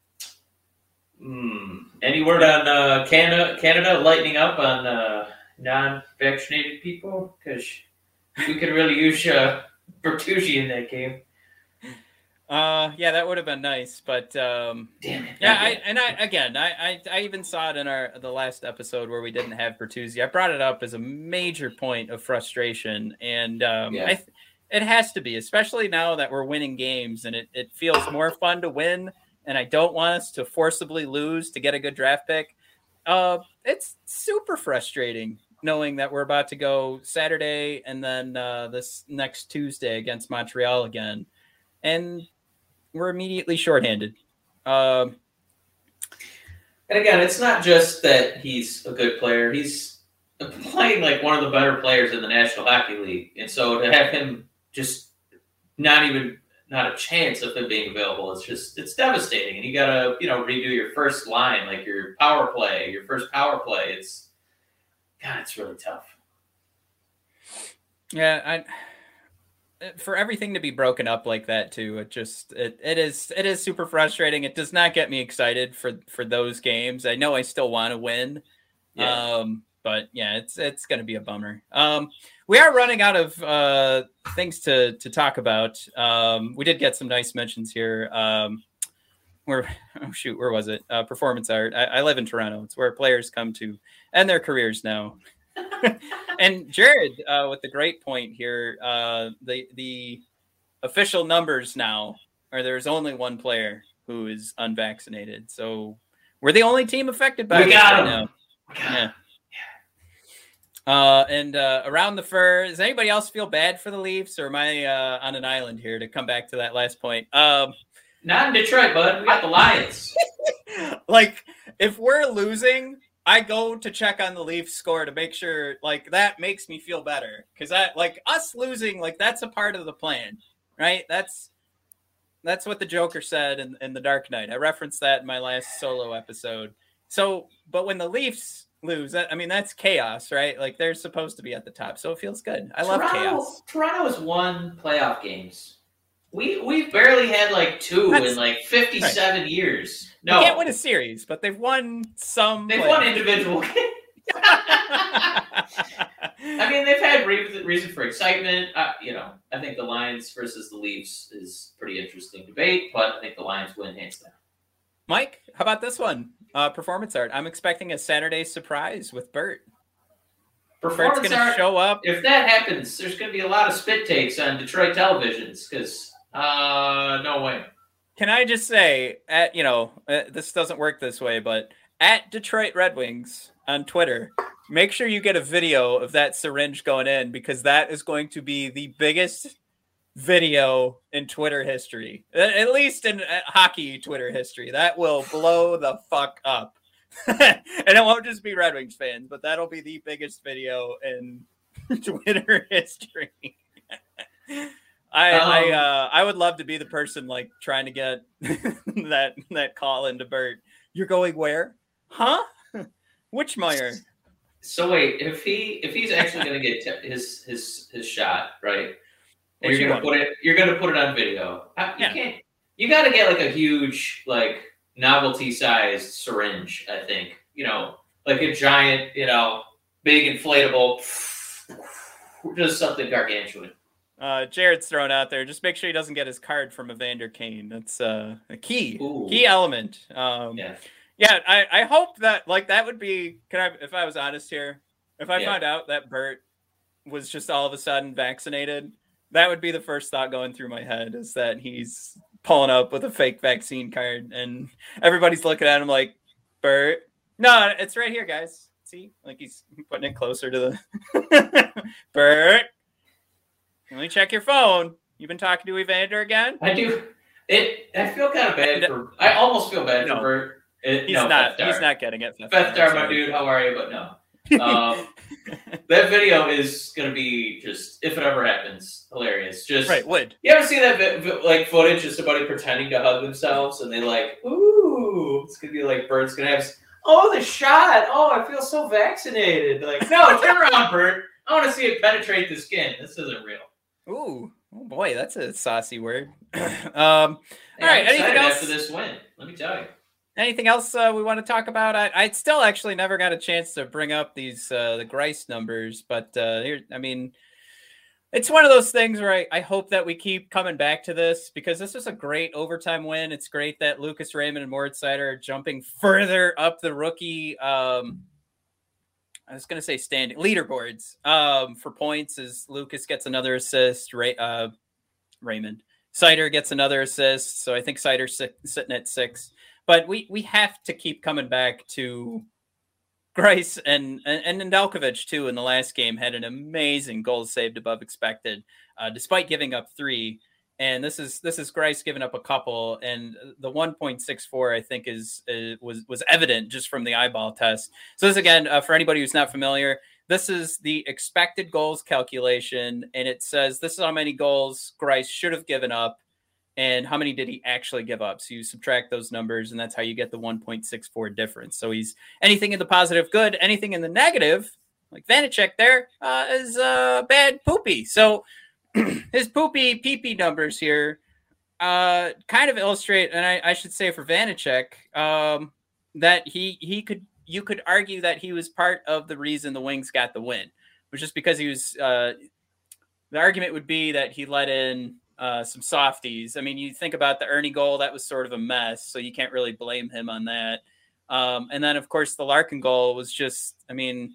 Hmm. Any word on uh, Canada? Canada lightening up on uh, non-vaccinated people? Because we could really use uh, Bertuzzi in that game. Uh, yeah, that would have been nice, but um, Damn it! yeah, not I yet. and I again, I, I I even saw it in our the last episode where we didn't have Bertuzzi. I brought it up as a major point of frustration, and um, Yeah. I th- it has to be, especially now that we're winning games, and it, it feels more fun to win. And I don't want us to forcibly lose to get a good draft pick. Uh, it's super frustrating knowing that we're about to go Saturday and then uh, this next Tuesday against Montreal again, and we're immediately shorthanded. Um, And again, it's not just that he's a good player. He's playing like one of the better players in the National Hockey League, and so to have him just not even not a chance of him being available, it's just it's devastating. And you gotta you know redo your first line, like your power play, your first power play. It's God, it's really tough. Yeah, I. For everything to be broken up like that too, it just it, it is it is super frustrating. It does not get me excited for for those games. I know I still want to win, yeah. um, but yeah, it's it's going to be a bummer. Um, we are running out of uh, things to to talk about. Um, we did get some nice mentions here. Um, where oh shoot, where was it? Uh, performance art. I, I live in Toronto. It's where players come to end their careers now. And Jared, uh, with the great point here, uh, the the official numbers now are there's only one player who is unvaccinated. So we're the only team affected by we this got right him. now. Yeah. Uh, and uh, around the fur, does anybody else feel bad for the Leafs, or am I uh, on an island here to come back to that last point? Um, Not in Detroit, bud. We got the Lions. Like, if we're losing, I go to check on the Leafs score to make sure, like, that makes me feel better. Because, I like, us losing, like, that's a part of the plan, right? That's that's what the Joker said in, in The Dark Knight. I referenced that in my last solo episode. So, but when the Leafs lose, that, I mean, that's chaos, right? Like, they're supposed to be at the top, so it feels good. I Toronto, love chaos. Toronto has won playoff games. We we've barely had like two That's, in like fifty-seven right. years. No, they can't win a series, but they've won some. They've won individual games. I mean, they've had re- reason for excitement. Uh, you know, I think the Lions versus the Leafs is pretty interesting debate, but I think the Lions win hands down. Mike, how about this one? Uh, performance art. I'm expecting a Saturday surprise with Bert. Performance Bert's going to show up. If that happens, there's going to be a lot of spit takes on Detroit televisions because. Uh, no way. Can I just say, at you know, uh, this doesn't work this way, but at Detroit Red Wings on Twitter, make sure you get a video of that syringe going in, because that is going to be the biggest video in Twitter history, at least in uh, hockey Twitter history. That will blow the fuck up. And it won't just be Red Wings fans, but that'll be the biggest video in Twitter history. I um, I uh, I would love to be the person like trying to get that that call into Bert. You're going where? Huh? Which Meyer? So wait, if he if he's actually going to get t- his his his shot, right? And you're going to put it you're going to put it on video. I, you yeah. can't. You got to get like a huge like novelty sized syringe. I think you know, like a giant, you know, big inflatable, just something gargantuan. Uh, Jared's thrown out there. Just make sure he doesn't get his card from Evander Kane. That's uh, a key, Ooh. key element. Um, yeah, yeah. I, I hope that like that would be. Can I, if I was honest here, if I yeah. found out that Bert was just all of a sudden vaccinated, that would be the first thought going through my head, is that he's pulling up with a fake vaccine card, and everybody's looking at him like, Bert, no, it's right here, guys. See, like he's putting it closer to the Bert. Let me check your phone. You've been talking to Evander again? I do. It. I feel kind of bad for. I almost feel bad no, for Bert. It, he's no, not. He's not getting it. Fefdar, my dude. How are you? But no. Um, that video is gonna be just, if it ever happens, hilarious. Just right. Would you ever see that vi- like footage of somebody pretending to hug themselves, and they like, ooh, it's gonna be like Bert's gonna have. Oh, the shot. Oh, I feel so vaccinated. Like, no, turn around, Bert. I want to see it penetrate the skin. This isn't real. Ooh, oh boy, that's a saucy word. um, hey, all right, anything else after this win? Let me tell you. Anything else uh, we want to talk about? I, I still actually never got a chance to bring up these uh, the Greiss numbers, but uh, here, I mean, it's one of those things where I, I hope that we keep coming back to this, because this was a great overtime win. It's great that Lucas Raymond and Moritz Seider are jumping further up the rookie. Um, I was going to say standing leaderboards um, for points, as Lucas gets another assist. Ray, uh, Raymond Seider gets another assist. So I think Seider's sit, sitting at six, but we, we have to keep coming back to Greiss and, and, and Nedeljkovic too. In the last game had an amazing goal saved above expected, uh, despite giving up three. And this is this is Greiss giving up a couple, and the one point six four I think is, is was was evident just from the eyeball test. So this again, uh, for anybody who's not familiar, this is the expected goals calculation, and it says this is how many goals Greiss should have given up and how many did he actually give up. So you subtract those numbers, and that's how you get the one point six four difference. So he's anything in the positive, good, anything in the negative, like Vanacek there, uh, is uh, bad poopy. So his poopy pee-pee numbers here uh, kind of illustrate, and I, I should say for Vanacek, um, that he he could you could argue that he was part of the reason the Wings got the win, which is because he was uh, the argument would be that he let in uh, some softies. I mean, you think about the Ernie goal, that was sort of a mess, so you can't really blame him on that. Um, and then, of course, the Larkin goal was just, I mean,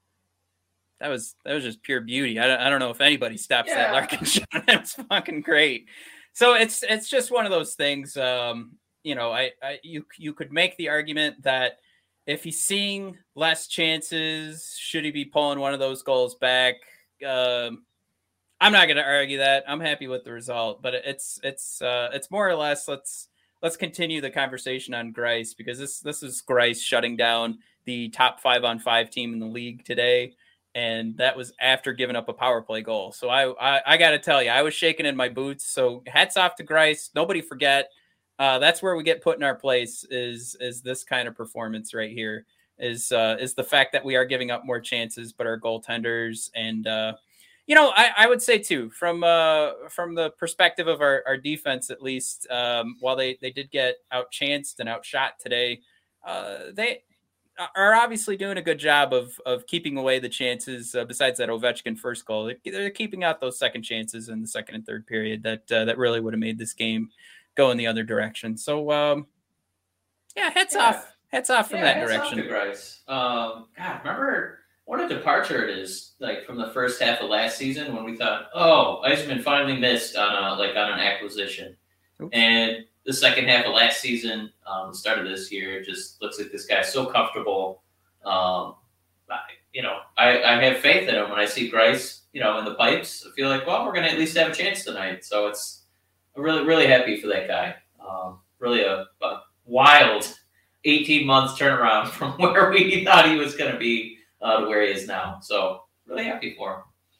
that was that was just pure beauty. I don't, I don't know if anybody stops yeah. that Larkin shot. That was fucking great. So it's it's just one of those things. Um, you know, I, I you you could make the argument that if he's seeing less chances, should he be pulling one of those goals back? Um, I'm not going to argue that. I'm happy with the result, but it's it's uh, it's more or less let's let's continue the conversation on Greiss, because this this is Greiss shutting down the top five on five team in the league today, and that was after giving up a power play goal. So I I, I got to tell you, I was shaking in my boots. So hats off to Greiss. Nobody forget. Uh, that's where we get put in our place is is this kind of performance right here is uh, is the fact that we are giving up more chances, but our goaltenders and uh, you know I, I would say too from uh, from the perspective of our, our defense at least, um, while they, they did get outchanced and outshot today, uh, they are obviously doing a good job of of keeping away the chances. Uh, besides that Ovechkin first goal, they're, they're keeping out those second chances in the second and third period that uh, that really would have made this game go in the other direction. So, um, yeah, heads yeah. off. Heads off from yeah, that heads direction. Off to Greiss. Um, God, remember what a departure it is, like, from the first half of last season when we thought, oh, Yzerman finally missed on a, like, on an acquisition. Oops. And the second half of last season, um, the start of this year, it just looks like this guy's so comfortable. Um, I, you know, I, I have faith in him. When I see Greiss, you know, in the pipes, I feel like, well, we're going to at least have a chance tonight. So it's, I'm really, really happy for that guy. Um, really a, a wild eighteen months turnaround from where we thought he was going to be uh, to where he is now. So really happy for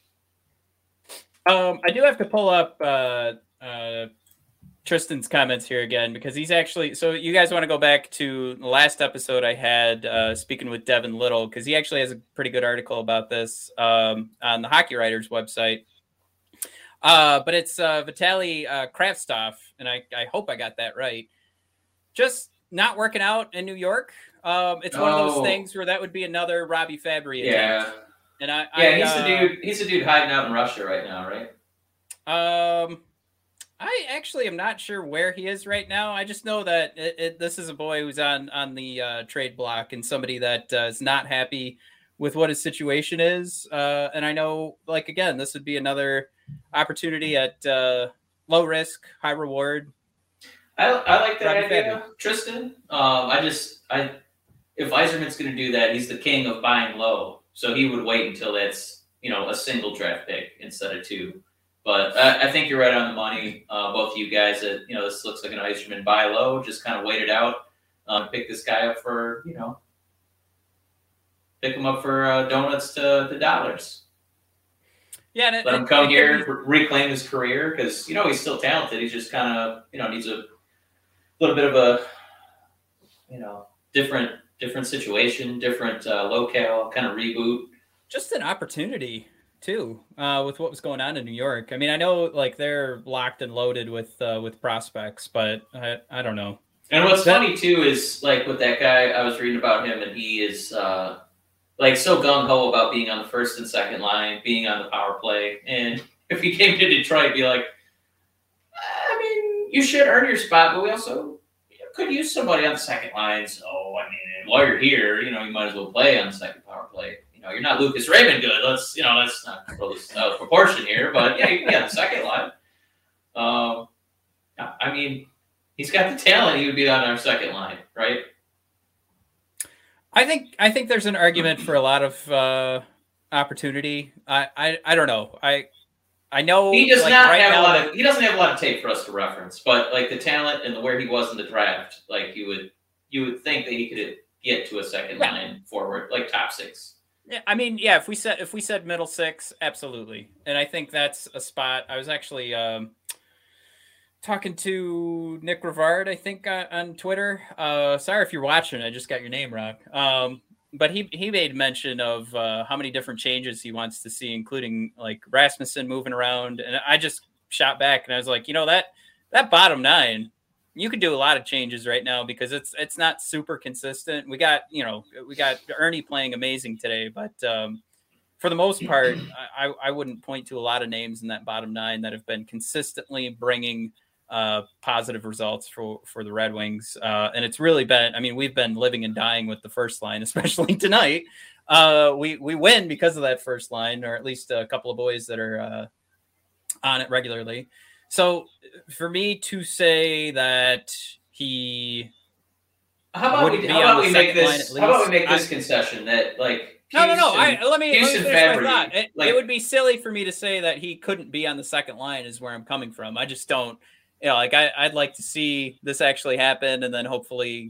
him. Um, I do have to pull up uh, uh, Tristan's comments here again, because he's actually, so you guys want to go back to the last episode I had uh, speaking with Devin Little, because he actually has a pretty good article about this um, on the Hockey Writers website. Uh, but it's uh, Vitaly uh, Kravtsov, and I, I hope I got that right. Just not working out in New York. Um, it's oh. one of those things where that would be another Robbie Fabry attempt. Yeah, and I, yeah, I, he's uh, the dude. He's the dude hiding out in Russia right now, right? Um, I actually am not sure where he is right now. I just know that it, it, this is a boy who's on on the uh, trade block and somebody that uh, is not happy with what his situation is. Uh, and I know, like again, this would be another opportunity at uh, low risk, high reward. I, I like that Robbie idea, Fabry. Tristan. Um, I just, I if Yzerman's going to do that, he's the king of buying low, so he would wait until that's, you know, a single draft pick instead of two. But I, I think you're right on the money, uh, both of you guys. That, you know, this looks like an Yzerman buy low. Just kind of wait it out, um, pick this guy up for, you know, pick him up for uh, donuts to, to dollars. Yeah, and let it, him come it, here, it, re- reclaim his career, because, you know, he's still talented. He just kind of, you know, needs a little bit of a, you know, different different situation, different uh, locale, kind of reboot. Just an opportunity too, uh, with what was going on in New York. I mean, I know like they're locked and loaded with uh, with prospects, but I I don't know. And what's that, funny too is like with that guy, I was reading about him, and he is. Uh, Like, so gung-ho about being on the first and second line, being on the power play. And if he came to Detroit, be like, I mean, you should earn your spot, but we also you know, could use somebody on the second line. So, I mean, while you're here, you know, you might as well play on the second power play. You know, you're not Lucas Raymond good. Let's, you know, let's not throw this out of proportion here. But, yeah, you can be on the second line. Um, I mean, he's got the talent. He would be on our second line, right? I think I think there's an argument for a lot of uh, opportunity. I, I I don't know. I I know he does like, not right have now, a lot of he doesn't have a lot of tape for us to reference, but like the talent and the where he was in the draft, like you would you would think that he could get to a second yeah. line forward, like top six. Yeah, I mean, yeah. If we said if we said middle six, absolutely, and I think that's a spot. I was actually um, talking to Nick Rivard, I think, uh, on Twitter. Uh, sorry if you're watching. I just got your name wrong. Um, but he he made mention of uh, how many different changes he wants to see, including like Rasmussen moving around, and I just shot back and I was like, you know that that bottom nine. You could do a lot of changes right now because it's it's not super consistent. We got you know we got Ernie playing amazing today, but um, for the most part, I, I wouldn't point to a lot of names in that bottom nine that have been consistently bringing uh, positive results for for the Red Wings. Uh, and it's really been, I mean, we've been living and dying with the first line, especially tonight. Uh, we we win because of that first line, or at least a couple of boys that are uh, on it regularly. So for me to say that he how about we, how about we make this least, how about we make this I, concession that like no no no I, let me, let me finish Fabry, my thought. It, like, it would be silly for me to say that he couldn't be on the second line is where I'm coming from. I just don't you know like I, I'd like to see this actually happen, and then hopefully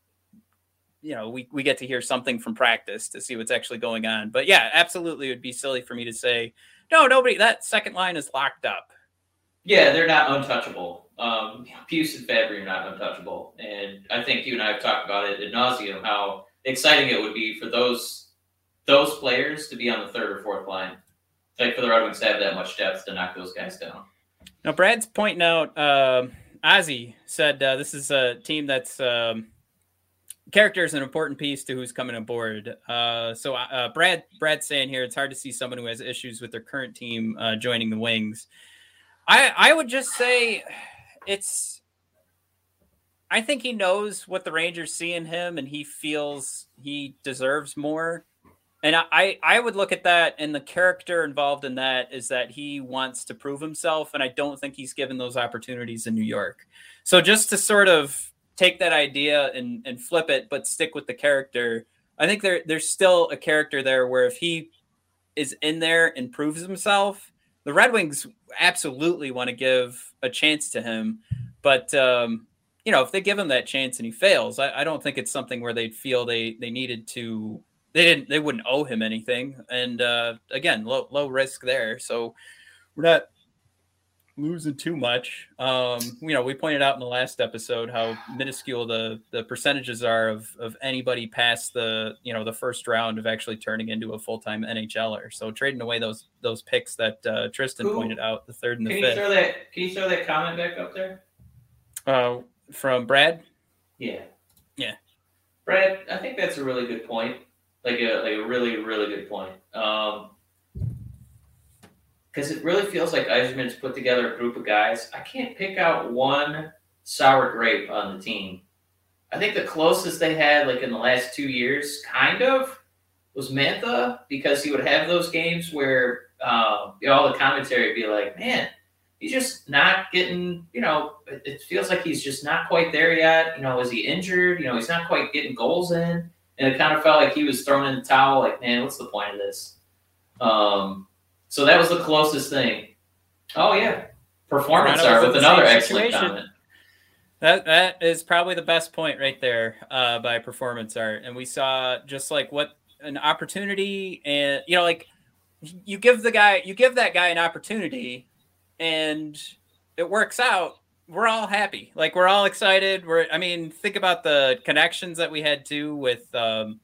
you know we, we get to hear something from practice to see what's actually going on. But yeah, absolutely it would be silly for me to say no nobody that second line is locked up. Yeah, they're not untouchable. Um, Pius and Fabry are not untouchable. And I think you and I have talked about it ad nauseum, how exciting it would be for those those players to be on the third or fourth line. Like for the Red Wings to have that much depth to knock those guys down. Now, Brad's pointing out, uh, Ozzy said uh, this is a team that's um, character is an important piece to who's coming aboard. Uh, so uh, Brad Brad's saying here, it's hard to see someone who has issues with their current team uh, joining the Wings. I, I would just say it's – I think he knows what the Rangers see in him, and he feels he deserves more. And I, I would look at that, and the character involved in that is that he wants to prove himself, and I don't think he's given those opportunities in New York. So just to sort of take that idea and, and flip it but stick with the character, I think there there's still a character there where if he is in there and proves himself – the Red Wings absolutely want to give a chance to him, but um, you know, if they give him that chance and he fails, I, I don't think it's something where they'd feel they, they needed to, they didn't, they wouldn't owe him anything. And uh, again, low, low risk there. So we're not losing too much. Um, you know, we pointed out in the last episode how minuscule the, the percentages are of, of anybody past the, you know, the first round of actually turning into a full-time N H L er. So trading away those, those picks that uh, Tristan Who, pointed out, the third and the can fifth. You throw that, can you throw that comment back up there? Uh, from Brad? Yeah. Yeah. Brad, I think that's a really good point. Like a, like a really, really good point. Um, Because it really feels like Yzerman's put together a group of guys. I can't pick out one sour grape on the team. I think the closest they had, like in the last two years, kind of, was Mantha, because he would have those games where um, you know, all the commentary would be like, man, he's just not getting, you know, it, it feels like he's just not quite there yet. You know, is he injured? You know, he's not quite getting goals in. And it kind of felt like he was thrown in the towel, like, man, what's the point of this? Um, So that was the closest thing. Oh, yeah. Performance art with another excellent comment. That That is probably the best point right there uh, by performance art. And we saw just like what an opportunity and, you know, like you give the guy, you give that guy an opportunity and it works out. We're all happy. Like we're all excited. We're, I mean, think about the connections that we had too with, um,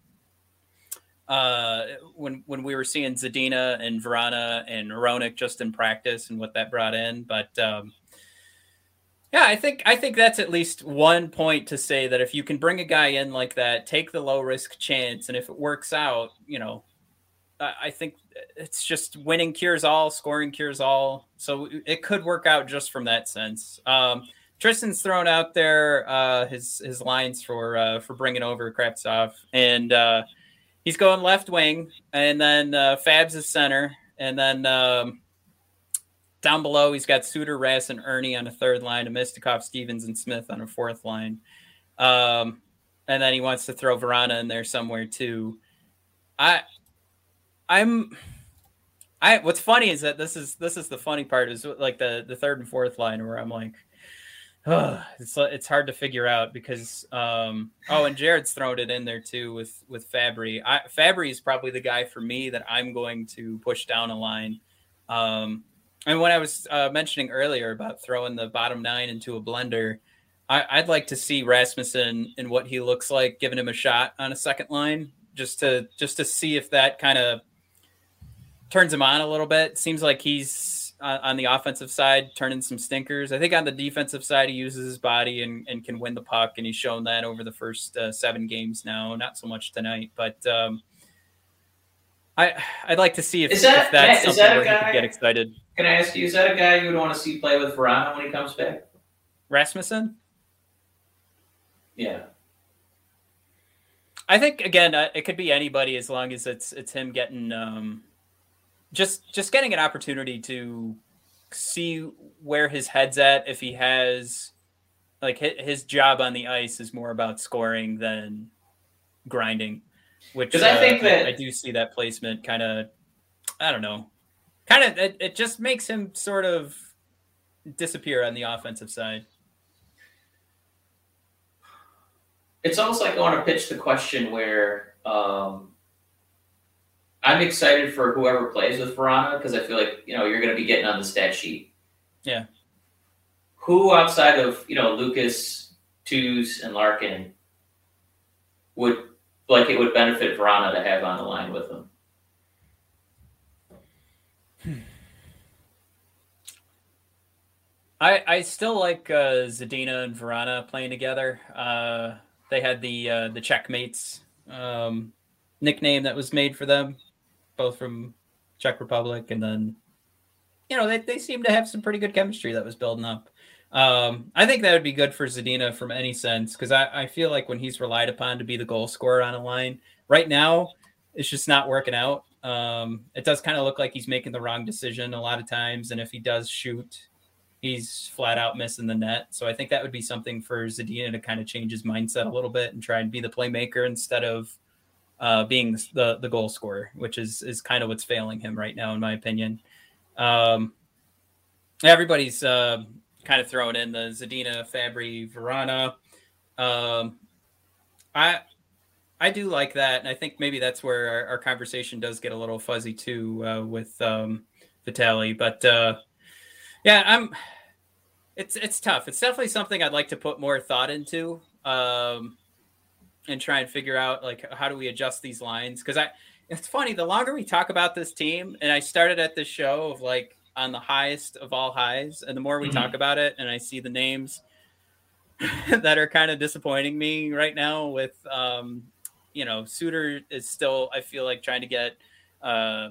uh when when we were seeing Zadina and Vrana and Hronek just in practice and what that brought in. But um yeah, I think I think that's at least one point to say that if you can bring a guy in like that, take the low risk chance, and if it works out, you know, I, I think it's just winning cures all, scoring cures all. So it could work out just from that sense. Um Tristan's thrown out there uh his his lines for uh for bringing over Kravtsov, and uh he's going left wing, and then uh, Fabs is center. And then um, down below, he's got Suter, Rass, and Ernie on a third line, and Mistikov, Stevens, and Smith on a fourth line. Um, and then he wants to throw Vrana in there somewhere too. I, I'm, I. What's funny is that this is this is the funny part is like the the third and fourth line where I'm like, it's it's hard to figure out because um, oh, and Jared's thrown it in there too with with Fabry. I, Fabry is probably the guy for me that I'm going to push down a line. Um, and when I was uh, mentioning earlier about throwing the bottom nine into a blender, I, I'd like to see Rasmussen and what he looks like, giving him a shot on a second line, just to just to see if that kind of turns him on a little bit. Seems like he's uh, on the offensive side turning some stinkers. I think on the defensive side, he uses his body and, and can win the puck, and he's shown that over the first uh, seven games now. Not so much tonight, but um, I I'd like to see if, that, if that's Matt, something that where guy, he could get excited. Can I ask you, is that a guy you would want to see play with Verano when he comes back? Rasmussen? Yeah. I think again, uh, it could be anybody as long as it's it's him getting um, just just getting an opportunity to see where his head's at. If he has like his, his job on the ice is more about scoring than grinding, which because I think uh, that I, I do see that placement kind of I don't know, kind of it, it just makes him sort of disappear on the offensive side. It's almost like I want to pitch the question where um, I'm excited for whoever plays with Verano because I feel like, you know, you're going to be getting on the stat sheet. Yeah. Who outside of, you know, Lucas, Tews, and Larkin would, like, it would benefit Verano to have on the line with them? Hmm. I I still like uh, Zadina and Verana playing together. Uh, they had the uh, the Checkmates um, nickname that was made for them, both from Czech Republic, and then you know they they seem to have some pretty good chemistry that was building up. Um, I think that would be good for Zadina from any sense because I, I feel like when he's relied upon to be the goal scorer on a line right now, it's just not working out. Um, it does kind of look like he's making the wrong decision a lot of times, and if he does shoot, he's flat out missing the net. So I think that would be something for Zadina to kind of change his mindset a little bit and try and be the playmaker instead of uh, being the the goal scorer, which is is kind of what's failing him right now, in my opinion. Um, everybody's uh, kind of throwing in the Zadina, Fabry, Verana. Um, I I do like that, and I think maybe that's where our, our conversation does get a little fuzzy too uh, with um, Vitali. But uh, yeah, I'm. It's it's tough. It's definitely something I'd like to put more thought into, um, and try and figure out like how do we adjust these lines? Because I, it's funny. The longer we talk about this team, and I started at this show of like on the highest of all highs, and the more we mm-hmm. talk about it, and I see the names that are kind of disappointing me right now. With um, you know, Suter is still I feel like trying to get. Uh,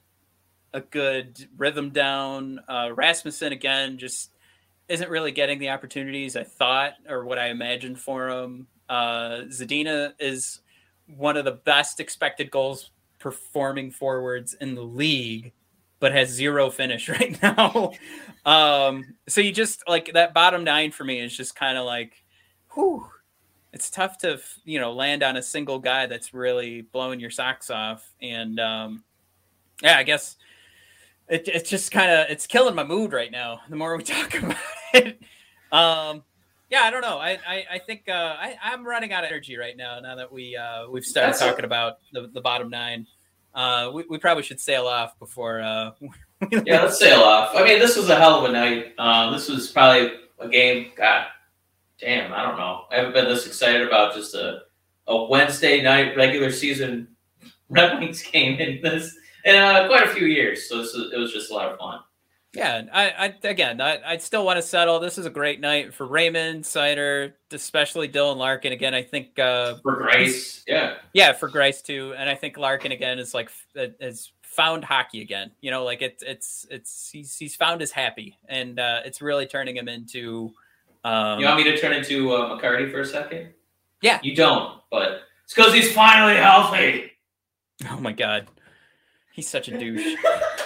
a good rhythm down. Uh, Rasmussen, again, just isn't really getting the opportunities I thought or what I imagined for him. Uh, Zadina is one of the best expected goals performing forwards in the league, but has zero finish right now. um, so you just, like, that bottom nine for me is just kind of like, whew, it's tough to, you know, land on a single guy that's really blowing your socks off. And, um, yeah, I guess... It, it's just kind of it's killing my mood right now. The more we talk about it, um, yeah, I don't know. I I, I think uh, I, I'm running out of energy right now. Now that we uh, we've started That's talking a- about the, the bottom nine, uh, we we probably should sail off before. Uh, yeah, let's sail off. I mean, this was a hell of a night. Um, this was probably a game. God damn, I don't know. I haven't been this excited about just a a Wednesday night regular season Red Wings game in this. In uh, quite a few years, so this was, it was just a lot of fun. Yeah, I, I again, I, I still want to settle. This is a great night for Raymond, Seider, especially Dylan Larkin. Again, I think uh, for Grace, yeah, yeah, for Grace too. And I think Larkin again is like has found hockey again. You know, like it's it's it's he's he's found his happy, and uh, it's really turning him into. Um, you want me to turn into uh, McCarty for a second? Yeah, you don't, but it's because he's finally healthy. Oh my God. He's such a douche.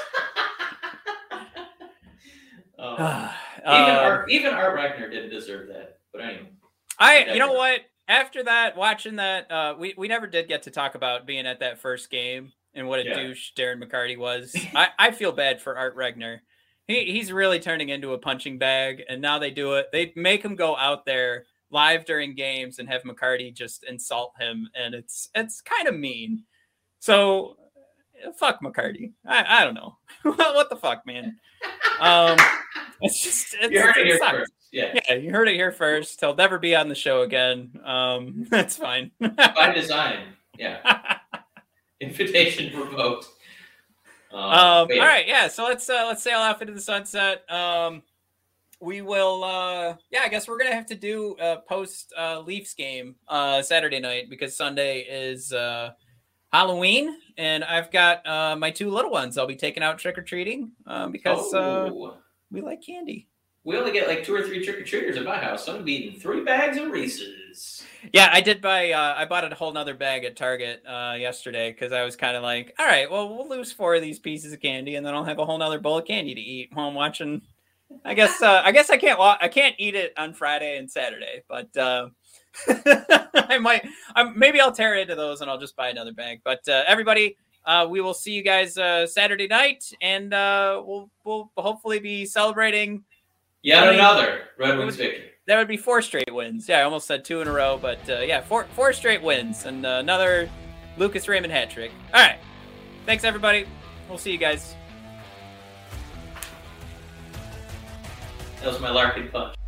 uh, even Art, even Art Regner didn't deserve that. But anyway, I you know what? After that, watching that, uh, we we never did get to talk about being at that first game and what a yeah. douche Darren McCarty was. I, I feel bad for Art Regner. he he's really turning into a punching bag, and now they do it. They make him go out there live during games and have McCarty just insult him, and it's it's kind of mean. So fuck McCarty. I, I don't know. What the fuck, man? Um, it's just it's, you heard it, it here sucks. first. Yeah, yeah, you heard it here first. He'll never be on the show again. Um, that's fine. By design. Yeah. Invitation revoked. Um, um, yeah. All right, yeah. So let's uh, let's sail off into the sunset. Um, we will. Uh, yeah, I guess we're gonna have to do a post uh, Leafs game uh, Saturday night because Sunday is uh, Halloween, and I've got uh, my two little ones. I'll be taking out trick or treating uh, because oh. uh, we like candy. We only get like two or three trick or treaters at my house. So I'm gonna be eating three bags of Reese's. Yeah, I did buy. Uh, I bought a whole nother bag at Target uh, yesterday because I was kind of like, all right, well, we'll lose four of these pieces of candy, and then I'll have a whole nother bowl of candy to eat while I'm watching. I guess. Uh, I guess I can't. I can't eat it on Friday and Saturday, but uh, I might. I'm, maybe I'll tear into those and I'll just buy another bag. But uh, everybody, uh, we will see you guys uh, Saturday night, and uh, we'll we'll hopefully be celebrating. Yet I mean, another Red Wings victory. That would be four straight wins. Yeah, I almost said two in a row, but uh, yeah, four four straight wins and uh, another Lucas Raymond hat trick. All right, thanks everybody. We'll see you guys. That was my Larkin punch.